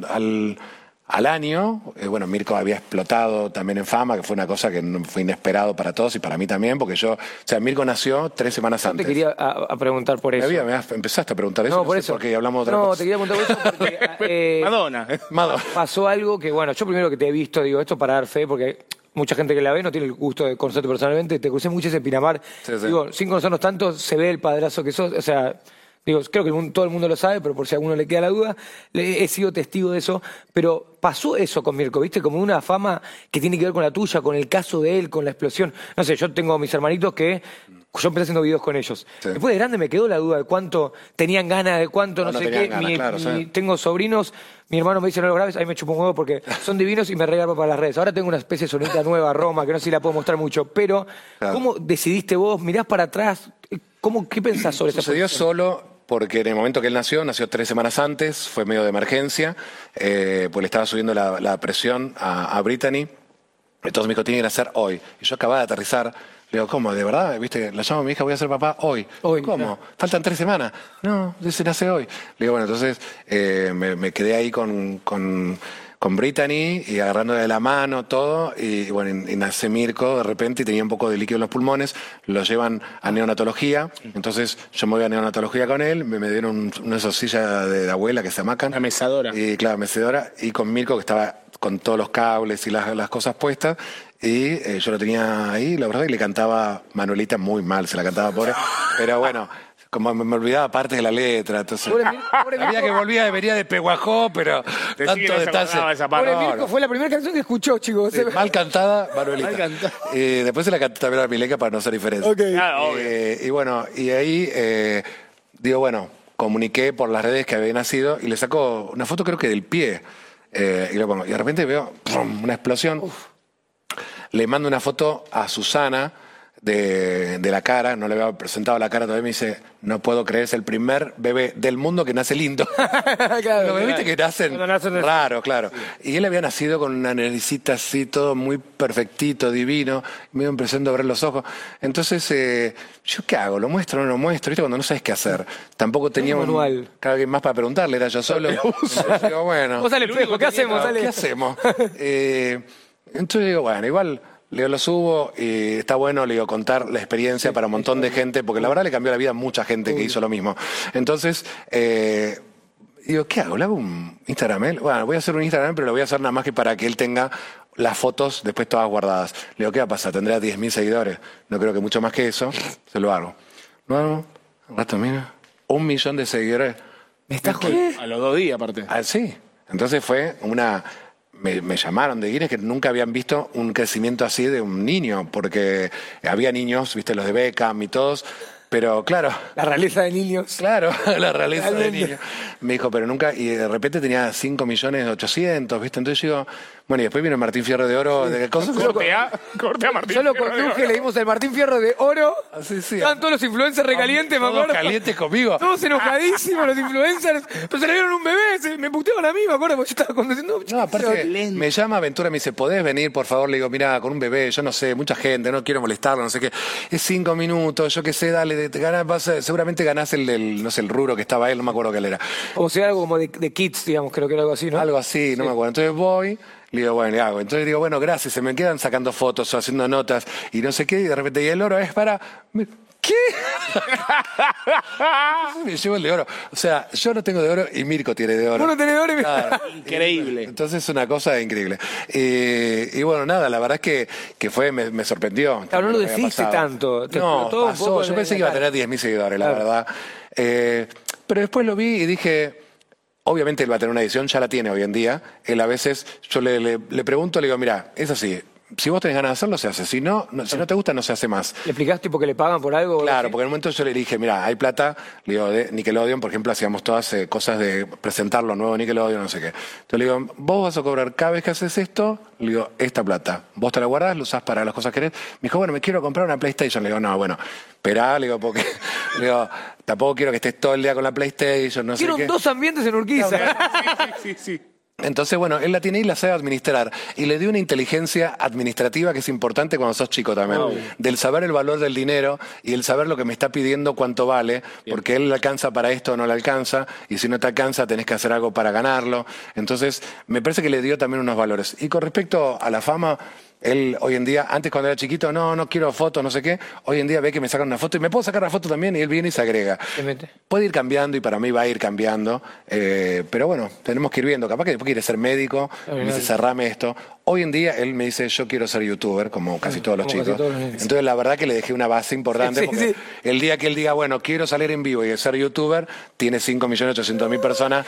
al año, bueno, Mirko había explotado también en fama, que fue una cosa que fue inesperado para todos y para mí también, porque Mirko nació 3 semanas antes. Te quería a preguntar por eso. Empezaste a preguntar eso, No, por eso. porque hablamos de otra No, cosa. te quería preguntar por eso porque... Madonna. Pasó algo que, bueno, yo primero que te he visto, digo esto para dar fe, porque mucha gente que la ve no tiene el gusto de conocerte personalmente, te crucé mucho ese Pinamar. Sí. Digo, sin conocernos tanto, se ve el padrazo que sos, o sea... Digo, creo que todo el mundo lo sabe, pero por si a alguno le queda la duda, he sido testigo de eso. Pero pasó eso con Mirko, ¿viste? Como una fama que tiene que ver con la tuya, con el caso de él, con la explosión. No sé, yo tengo mis hermanitos que... Yo empecé haciendo videos con ellos. Sí. Después de grande me quedó la duda de cuánto tenían ganas, de cuánto, no sé qué. Tengo sobrinos, mi hermano me dice no lo grabes, ahí me chupo un huevo porque son divinos y me regalo para las redes. Ahora tengo una especie de sonita nueva, Roma, que no sé si la puedo mostrar mucho. Pero, ¿cómo decidiste vos? ¿Mirás para atrás? ¿Qué pensás sobre esa Sucedió posición? solo porque en el momento que él nació 3 semanas antes, fue medio de emergencia, pues le estaba subiendo la presión a Brittany. Entonces me dijo, tiene que nacer hoy. Y yo acababa de aterrizar. Le digo, ¿cómo? ¿De verdad? ¿Viste? La llamo a mi hija, voy a ser papá hoy. ¿Cómo? Claro. Faltan 3 semanas. No, se nace hoy. Le digo, bueno, entonces me quedé ahí con Brittany y agarrándole de la mano, todo. Y bueno, y nace Mirko de repente y tenía un poco de líquido en los pulmones. Lo llevan a neonatología. Entonces yo me voy a neonatología con él. Me dieron una silla de abuela que se hamacan. Una mecedora. Y claro, mecedora. Y con Mirko, que estaba con todos los cables y las cosas puestas. Y yo lo tenía ahí, la verdad, y le cantaba Manuelita muy mal, se la cantaba pobre. Pero bueno, como me olvidaba partes de la letra, entonces... Sabía que venía de Peguajó, pero tanto detalle. Pobre Mirko, fue la primera canción que escuchó, chicos. Mal cantada, Manuelita. Mal cantada. Después se la canté también a Milenka para no hacer diferencia. Okay. Y bueno, y ahí, digo, bueno, comuniqué por las redes que había nacido y le saco una foto creo que del pie. Y lo pongo. Y de repente veo ¡pum!, una explosión. Le mando una foto a Susana de la cara, no le había presentado la cara todavía, me dice, no puedo creer, es el primer bebé del mundo que nace lindo. Claro, Los bebés que nacen raro, claro. Sí. Y él había nacido con una naricita así, todo muy perfectito, divino, me dio impresión de abrir los ojos. Entonces, ¿yo qué hago? ¿Lo muestro o no lo muestro? ¿Viste? Cuando no sabes qué hacer. Tampoco tenía alguien más para preguntarle, era yo solo. Entonces, digo, bueno. Vos al espejo, ¿qué hacemos? ¿Qué hacemos? Entonces digo, bueno, igual lo subo y está bueno, le digo, contar la experiencia para un montón de gente, porque la verdad le cambió la vida a mucha gente que hizo lo mismo. Entonces, digo, ¿qué hago? ¿Le hago un Instagram? Bueno, voy a hacer un Instagram, pero lo voy a hacer nada más que para que él tenga las fotos después todas guardadas. Le digo, ¿qué va a pasar? Tendrá 10.000 seguidores. No creo que mucho más que eso. Se lo hago. Lo hago. Un rato, mira. 1 millón de seguidores. ¿Me estás jodiendo? A los 2 días, aparte. Sí. Entonces fue una... Me llamaron de Guinness que nunca habían visto un crecimiento así de un niño, porque había niños, viste, los de Beckham y todos, pero claro... La realeza de niños. Claro, la realeza de niños. Me dijo, pero nunca... Y de repente tenía 5.800.000, viste, entonces yo digo... Bueno, y después vino Martín Fierro de Oro, de cosas... Corte a Martín. Yo lo conduje, le dimos el Martín Fierro de Oro. Sí. Estaban todos los influencers recalientes, me acuerdo. Calientes conmigo. Todos enojadísimos los influencers. Pero se le dieron un bebé, me puteaban a mí, me acuerdo, porque yo estaba conduciendo. No, aparte, me llama Aventura, me dice, ¿podés venir, por favor? Le digo, mira, con un bebé, yo no sé, mucha gente, no quiero molestarlo, no sé qué. Es 5 minutos, yo qué sé, dale, seguramente ganás el, no sé, el rubro que estaba él, no me acuerdo qué él era. Como si era algo como de kids, digamos, creo que era algo así, ¿no? Algo así, no me acuerdo. Entonces voy... Le digo, bueno, le hago. Entonces digo, bueno, gracias. Se me quedan sacando fotos o haciendo notas y no sé qué. Y de repente, y el oro es para... ¿Qué? Me llevo el de oro. O sea, yo no tengo de oro y Mirko tiene de oro. Vos no tenés de oro y Claro. Increíble. Entonces es una cosa increíble. Y bueno, nada, la verdad es que fue, me sorprendió. Claro, no lo que había deciste pasado. tanto. Te No, explotó un pasó. poco Yo pensé que iba a tener 10.000 seguidores, la verdad. Pero después lo vi y dije... Obviamente él va a tener una edición, ya la tiene hoy en día. Él a veces, yo le pregunto, le digo, mira, es así, si vos tenés ganas de hacerlo, se hace. Si no te gusta, no se hace más. ¿Le explicaste porque le pagan por algo? Claro, porque en un momento yo le dije, mira, hay plata, le digo, de Nickelodeon, por ejemplo, hacíamos todas cosas de presentar lo nuevo Nickelodeon, no sé qué. Entonces le digo, vos vas a cobrar cada vez que haces esto, le digo, esta plata. Vos te la guardás, la usás para las cosas que querés. Me dijo, bueno, me quiero comprar una PlayStation. Le digo, no, bueno, esperá, le digo, porque le digo, tampoco quiero que estés todo el día con la PlayStation, no sé qué. Hicieron 2 ambientes en Urquiza. Sí. Entonces, bueno, él la tiene y la sabe administrar. Y le dio una inteligencia administrativa que es importante cuando sos chico también. Del saber el valor del dinero y el saber lo que me está pidiendo cuánto vale, porque él le alcanza para esto o no le alcanza, y si no te alcanza tenés que hacer algo para ganarlo. Entonces, me parece que le dio también unos valores. Y con respecto a la fama, él hoy en día, antes cuando era chiquito, no quiero fotos, no sé qué, hoy en día ve que me sacan una foto y me puedo sacar la foto también y él viene y se agrega. Puede ir cambiando y para mí va a ir cambiando, pero bueno, tenemos que ir viendo, capaz que después quiere ser médico, me dice cerrame esto. Hoy en día él me dice yo quiero ser youtuber, como casi todos los chicos. Entonces la verdad que le dejé una base importante porque el día que él diga, bueno, quiero salir en vivo y ser youtuber, tiene 5.800.000 personas.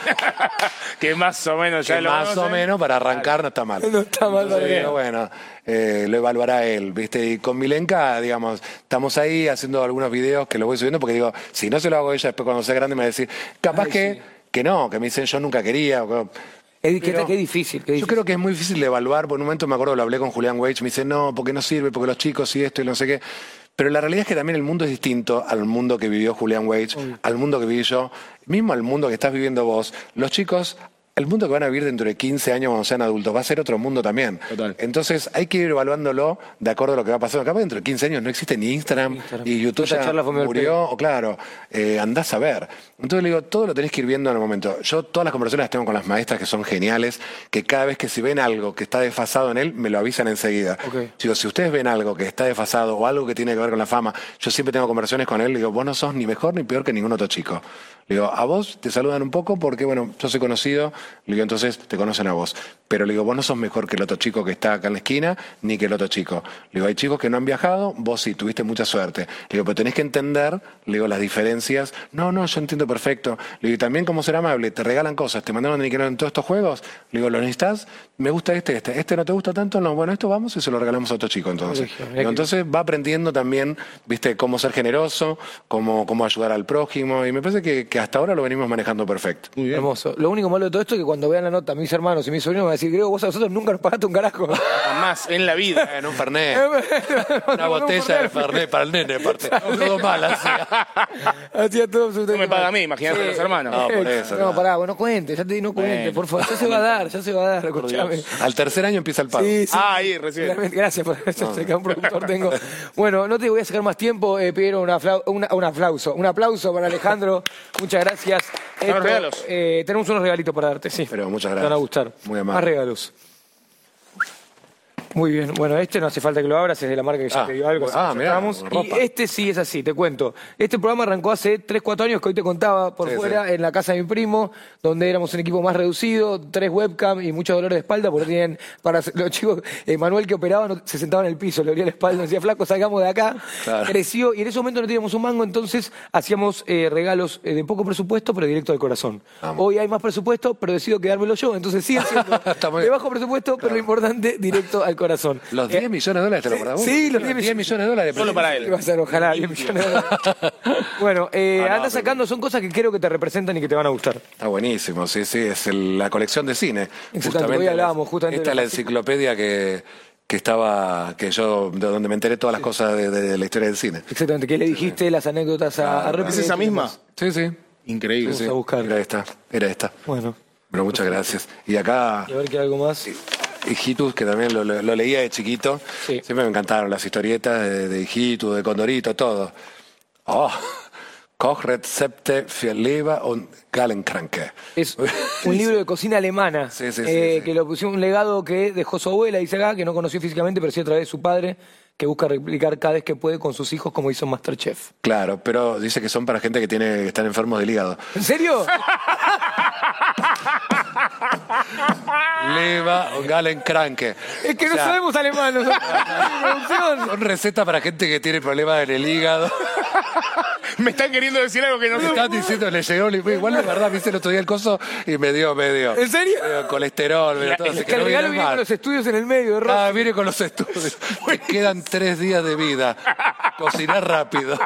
Que más o menos ya que lo más conocen. o menos para arrancar no está mal. No está mal, Pero bueno, lo evaluará él, ¿viste? Y con Milenka, digamos, estamos ahí haciendo algunos videos que los voy subiendo porque digo, si no se lo hago ella, después cuando sea grande me va a decir, capaz que no, que me dicen yo nunca quería. Qué difícil. Yo creo que es muy difícil de evaluar. Por un momento me acuerdo, lo hablé con Julián Weich, me dice, no, porque no sirve, porque los chicos y esto y no sé qué. Pero la realidad es que también el mundo es distinto al mundo que vivió Julián Weich, al mundo que viví yo, mismo al mundo que estás viviendo vos. Los chicos, el mundo que van a vivir dentro de 15 años cuando sean adultos va a ser otro mundo también. Total. Entonces hay que ir evaluándolo de acuerdo a lo que va pasando. Acá dentro de 15 años no existe ni Instagram. Y YouTube ya murió, o claro, andás a ver. Entonces le digo, todo lo tenés que ir viendo en el momento. Yo todas las conversaciones las tengo con las maestras que son geniales, que cada vez que si ven algo que está desfasado en él, me lo avisan enseguida. Digo, si ustedes ven algo que está desfasado o algo que tiene que ver con la fama, yo siempre tengo conversaciones con él, le digo, vos no sos ni mejor ni peor que ningún otro chico. Le digo, a vos te saludan un poco porque, bueno, yo soy conocido, le digo, entonces te conocen a vos. Pero le digo, vos no sos mejor que el otro chico que está acá en la esquina, ni que el otro chico. Le digo, hay chicos que no han viajado, vos sí, tuviste mucha suerte. Le digo, pero tenés que entender, le digo, las diferencias. No, yo entiendo perfecto. Le digo, y también como ser amable, te regalan cosas, te mandaron de Nickelodeon en todos estos juegos. Le digo, ¿lo necesitas? Me gusta este. ¿Este no te gusta tanto? No, bueno, esto vamos y se lo regalamos a otro chico entonces. Digo, entonces va aprendiendo también, viste, cómo ser generoso, cómo ayudar al prójimo. Y me parece que hasta ahora lo venimos manejando perfecto. Muy bien. Hermoso. Lo único malo de todo esto es que cuando vean la nota mis hermanos y mis sobrinos me van a decir, Grego, vos a nosotros nunca nos pagaste un carajo. Jamás en la vida. En un Fernet. Una botella de Fernet para el nene, aparte. Todo mal hacía. Hacía todo absolutamente. No me paga a mí, imagínate a los hermanos. No, por eso. No, pará, vos no cuentes, ya te di, no cuentes, por favor. Ya se va a dar, escuchame. Al tercer año empieza el pago. Sí. Ahí, recién. Gracias por eso, sé que un productor tengo. Bueno, no te voy a sacar más tiempo, pidieron un aplauso para Alejandro. Muchas gracias. Los regalos. Tenemos unos regalitos para darte, sí. Pero muchas gracias. Te van a gustar. Muy amable. Más regalos. Muy bien. Bueno, este no hace falta que lo abras, es de la marca que ya te dio algo. Mirá, y este sí es así, te cuento. Este programa arrancó hace 3, 4 años, que hoy te contaba por fuera, en la casa de mi primo, donde éramos un equipo más reducido, 3 webcam y mucho dolor de espalda, porque tienen, para los chicos, Manuel que operaba se sentaba en el piso, le dolía la espalda, decía, flaco, salgamos de acá. Claro. Creció y en ese momento no teníamos un mango, entonces hacíamos regalos de poco presupuesto, pero directo al corazón. Hoy hay más presupuesto, pero decido quedármelo yo, entonces sigue siendo de bajo presupuesto, pero lo importante, directo al corazón. Los 10 millones de dólares te lo guardamos. Sí, los 10 millones de dólares. Solo para él. Va a ser, ojalá, 10 millones de dólares. Bueno, anda sacando, son cosas que creo que te representan y que te van a gustar. Está buenísimo, sí, es la colección de cine. Justamente, hoy hablábamos justamente. Esta es la enciclopedia que yo, de donde me enteré todas las cosas de la historia del cine. Exactamente, ¿qué le dijiste? Las anécdotas a ¿Es esa misma? Sí. Increíble. Vamos a buscar. Era esta. Bueno. Pero muchas gracias. Y acá... Y a ver qué hay algo más. Hijitus, que también lo leía de chiquito. Sí. Siempre me encantaron las historietas de Hijitus, de Condorito, todo. Kochrezepte für Leber und Gallenkranke. Es un libro de cocina alemana. Sí. Que lo puso un legado que dejó su abuela, dice acá, que no conoció físicamente, pero sí a través de su padre, que busca replicar cada vez que puede con sus hijos, como hizo Masterchef. Claro, pero dice que son para gente que están enfermos del hígado. ¿En serio? Leber und Gallenkranke. Es que no sabemos alemán. Son recetas para gente que tiene problemas en el hígado. Me están queriendo decir algo que no Me sé. están diciendo, le llegó, igual es verdad, viste el otro día el coso y me dio. ¿En serio? Colesterol, me dio todo. Es así que el no regalo viene viene mal. con los estudios en el medio, Rossi. Ah, viene con los estudios. Me quedan 3 días de vida. Cocinar rápido.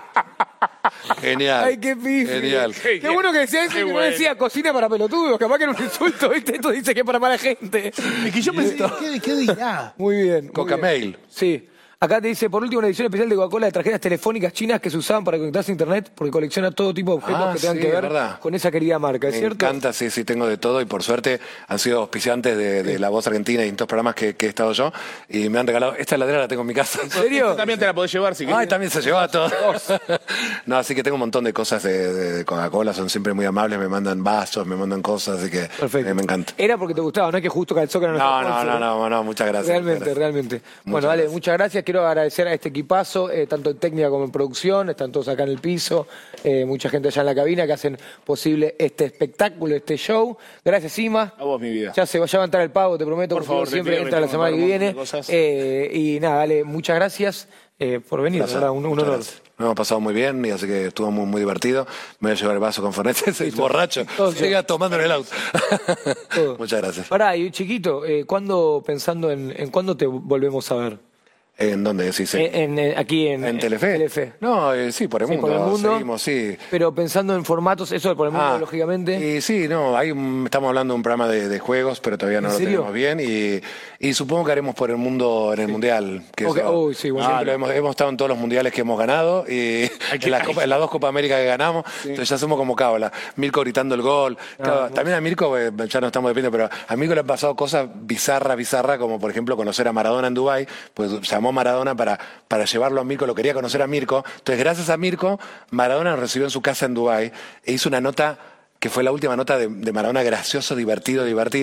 Genial. Ay, qué pife. Genial. Qué bueno que decía eso y que no decía cocina para pelotudos. Capaz que era un insulto, ¿viste? Esto dice que es para mala gente. Es que yo pensé, ¿qué dirá? Muy bien. muy Coca bien. Mail. Sí. Acá te dice, por último, una edición especial de Coca-Cola de tarjetas telefónicas chinas que se usaban para conectarse a internet porque colecciona todo tipo de objetos que tengan sí, que ver verdad. con esa querida marca, ¿es Me cierto? encanta, sí, tengo de todo y por suerte han sido auspiciantes de La Voz Argentina y distintos programas que he estado yo y me han regalado, esta heladera la tengo en mi casa. ¿En serio? También te la podés llevar si querés. Ay, también se lleva todo. No, así que tengo un montón de cosas de Coca-Cola, son siempre muy amables, me mandan vasos, me mandan cosas, así que Perfecto. me encanta. Era porque te gustaba, no es que justo calzó que era nuestro sponsor. No, muchas gracias. Realmente, realmente. Bueno, dale, muchas gracias. Quiero agradecer a este equipazo, tanto en técnica como en producción. Están todos acá en el piso. Mucha gente allá en la cabina que hacen posible este espectáculo, este show. Gracias, Ima. A vos, mi vida. Ya se va a entrar el pago, te prometo. Por porque favor, te siempre pido, entra me la semana tengo que que pagar viene. un montón de cosas. Y nada, dale, muchas gracias por venir. Placer. ¿Verdad? Un Muchas honor. gracias. Nos hemos pasado muy bien y así que estuvo muy divertido. Me voy a llevar el vaso con Fernet, soy borracho. Todo. Llega tomando en el auto. Todo. Muchas gracias. Pará, y chiquito, ¿cuándo pensando en cuándo te volvemos a ver? ¿En dónde decís? Aquí en Telefe? Telefe. No, sí, por el Sí, mundo. por el mundo. Seguimos, sí. Pero pensando en formatos, eso por el mundo, lógicamente. Y sí, no, ahí estamos hablando de un programa de juegos, pero todavía no ¿En lo serio? tenemos bien. Y supongo que haremos por el mundo en el Mundial. Que Ok, eso, uy, sí, bueno. siempre hemos estado en todos los mundiales que hemos ganado y en las 2 Copa América que ganamos. Entonces ya somos como cábala. Mirko gritando el gol. Claro, también a Mirko, ya no estamos dependiendo, pero a Mirko le han pasado cosas bizarras, como por ejemplo conocer a Maradona en Dubái. Pues llamó Maradona para llevarlo a Mirko, lo quería conocer a Mirko. Entonces, gracias a Mirko, Maradona nos recibió en su casa en Dubái e hizo una nota que fue la última nota de Maradona, gracioso, divertido.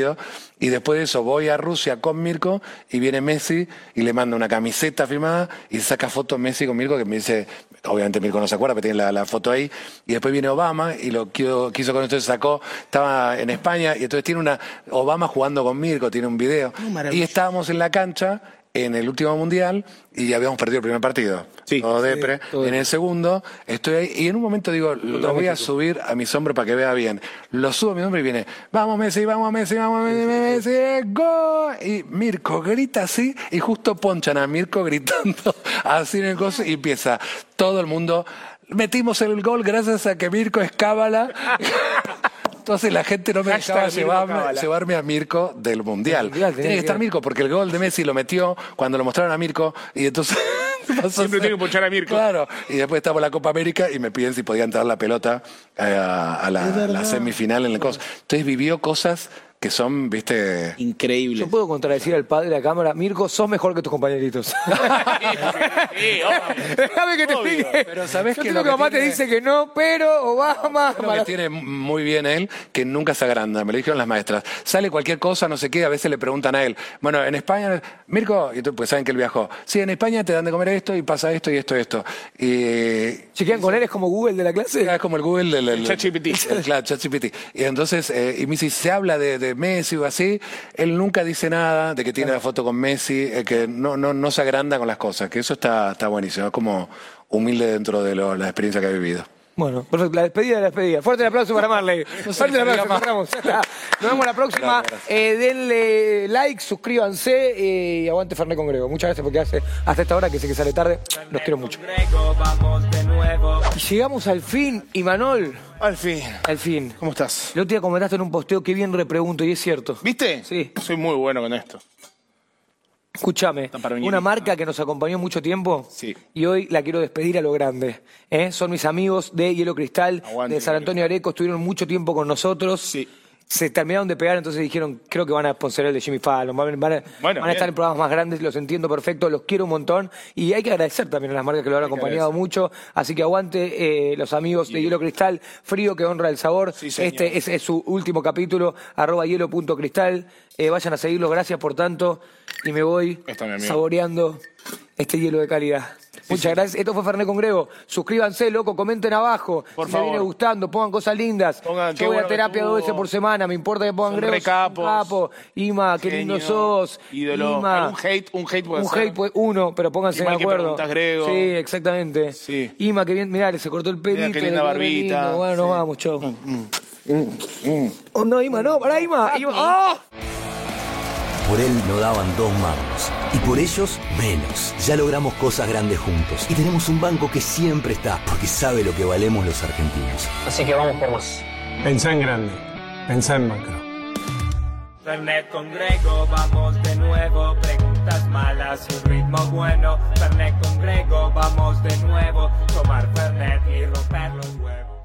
Y después de eso voy a Rusia con Mirko y viene Messi y le manda una camiseta firmada y saca fotos Messi con Mirko que me dice, obviamente Mirko no se acuerda, pero tiene la foto ahí. Y después viene Obama y lo quiso con esto, estaba en España y entonces tiene Obama jugando con Mirko, tiene un video. Y estábamos en la cancha en el último mundial y habíamos perdido el primer partido. Sí. Todo depre. En el segundo estoy ahí y en un momento digo, lo voy a subir a mis hombros para que vea bien. Lo subo a mi hombro y viene, vamos Messi, ¡gol! Y Mirko grita así y justo ponchan a Mirko gritando así en el coso y empieza todo el mundo, metimos el gol gracias a que Mirko es cábala. Entonces la gente no me dejaba llevarme a Mirko del Mundial. Tiene que estar Mirko porque el gol de Messi lo metió cuando lo mostraron a Mirko y entonces siempre tiene que ponchar a Mirko. Claro, y después estaba la Copa América y me piden si podía entrar la pelota a la semifinal en el coso. Entonces vivió cosas que son, viste... Increíble. Yo puedo contradecir al padre de la cámara, Mirko, sos mejor que tus compañeritos. Déjame que te explique. Pero ¿sabés Yo que creo lo que que mamá te tiene- dice que no, pero Obama... Creo que tiene muy bien él, que nunca se agranda, me lo dijeron las maestras. Sale cualquier cosa, no sé qué, a veces le preguntan a él, bueno, en España, Mirko, y pues saben que él viajó, sí, en España te dan de comer esto y pasa esto y esto. Y ¿Chequean con él? ¿Es como Google de la clase? es como el Google del ChatGPT. Claro, ChatGPT. Y entonces, y me dice, si se habla de Messi o así, él nunca dice nada de que tiene la foto con Messi, que no se agranda con las cosas, que eso está buenísimo, es como humilde dentro de la experiencia que ha vivido. Bueno, perfecto, la despedida. Fuerte el aplauso para Marley. Fuerte el aplauso, cerramos. Ya está. Nos vemos la próxima. Denle like, suscríbanse y aguante Fernet con Grego. Muchas gracias porque hasta esta hora que sé que sale tarde. Los quiero mucho. Vamos de nuevo. Y llegamos al fin, Imanol. Al fin. Al fin. ¿Cómo estás? El otro día comentaste en un posteo que bien repregunto y es cierto. ¿Viste? Sí. Soy muy bueno con esto. Escúchame, una marca que nos acompañó mucho tiempo y hoy la quiero despedir a lo grande. Son mis amigos de Hielo Cristal, de San Antonio Areco, estuvieron mucho tiempo con nosotros. Sí. Se terminaron de pegar, entonces dijeron, creo que van a sponsorar el de Jimmy Fallon, van a estar en programas más grandes, los entiendo perfecto, los quiero un montón. Y hay que agradecer también a las marcas que lo han acompañado mucho. Así que aguante los amigos de Hielo Cristal, frío que honra el sabor. Este es su último capítulo, @hielo.cristal. Vayan a seguirlo, gracias por tanto. Y me voy saboreando este hielo de calidad. Muchas gracias. Esto fue Fernet con Grego. Suscríbanse, loco, comenten abajo. Por si favor. les viene gustando, pongan cosas lindas. Pongan, qué Yo voy bueno a que terapia estuvo. 2 veces por semana. Me importa que pongan Son Grego. recapos. Un capo. Ima, qué lindo Genio, sos. ídolo. Ima. Un hate puede Un ser. hate, pues, uno, pero pónganse Igual de que acuerdo. preguntas, Grego. Sí, exactamente. Sí. Ima, qué bien. Mirá, se cortó el pelito. qué linda le quedó re barbita. lindo. Bueno, Sí. nos vamos, chau. Oh, no, Ima, no, pará, Ima. Ima. ¡Ah! Por él no daban 2 mangos. Y por ellos, menos. Ya logramos cosas grandes juntos. Y tenemos un banco que siempre está, porque sabe lo que valemos los argentinos. Así que vamos por más. Pensá en grande. Pensá en macro. Fernet con Grego, vamos de nuevo. Preguntas malas y un ritmo bueno. Fernet con Grego, vamos de nuevo. Tomar Fernet y romper los huevos.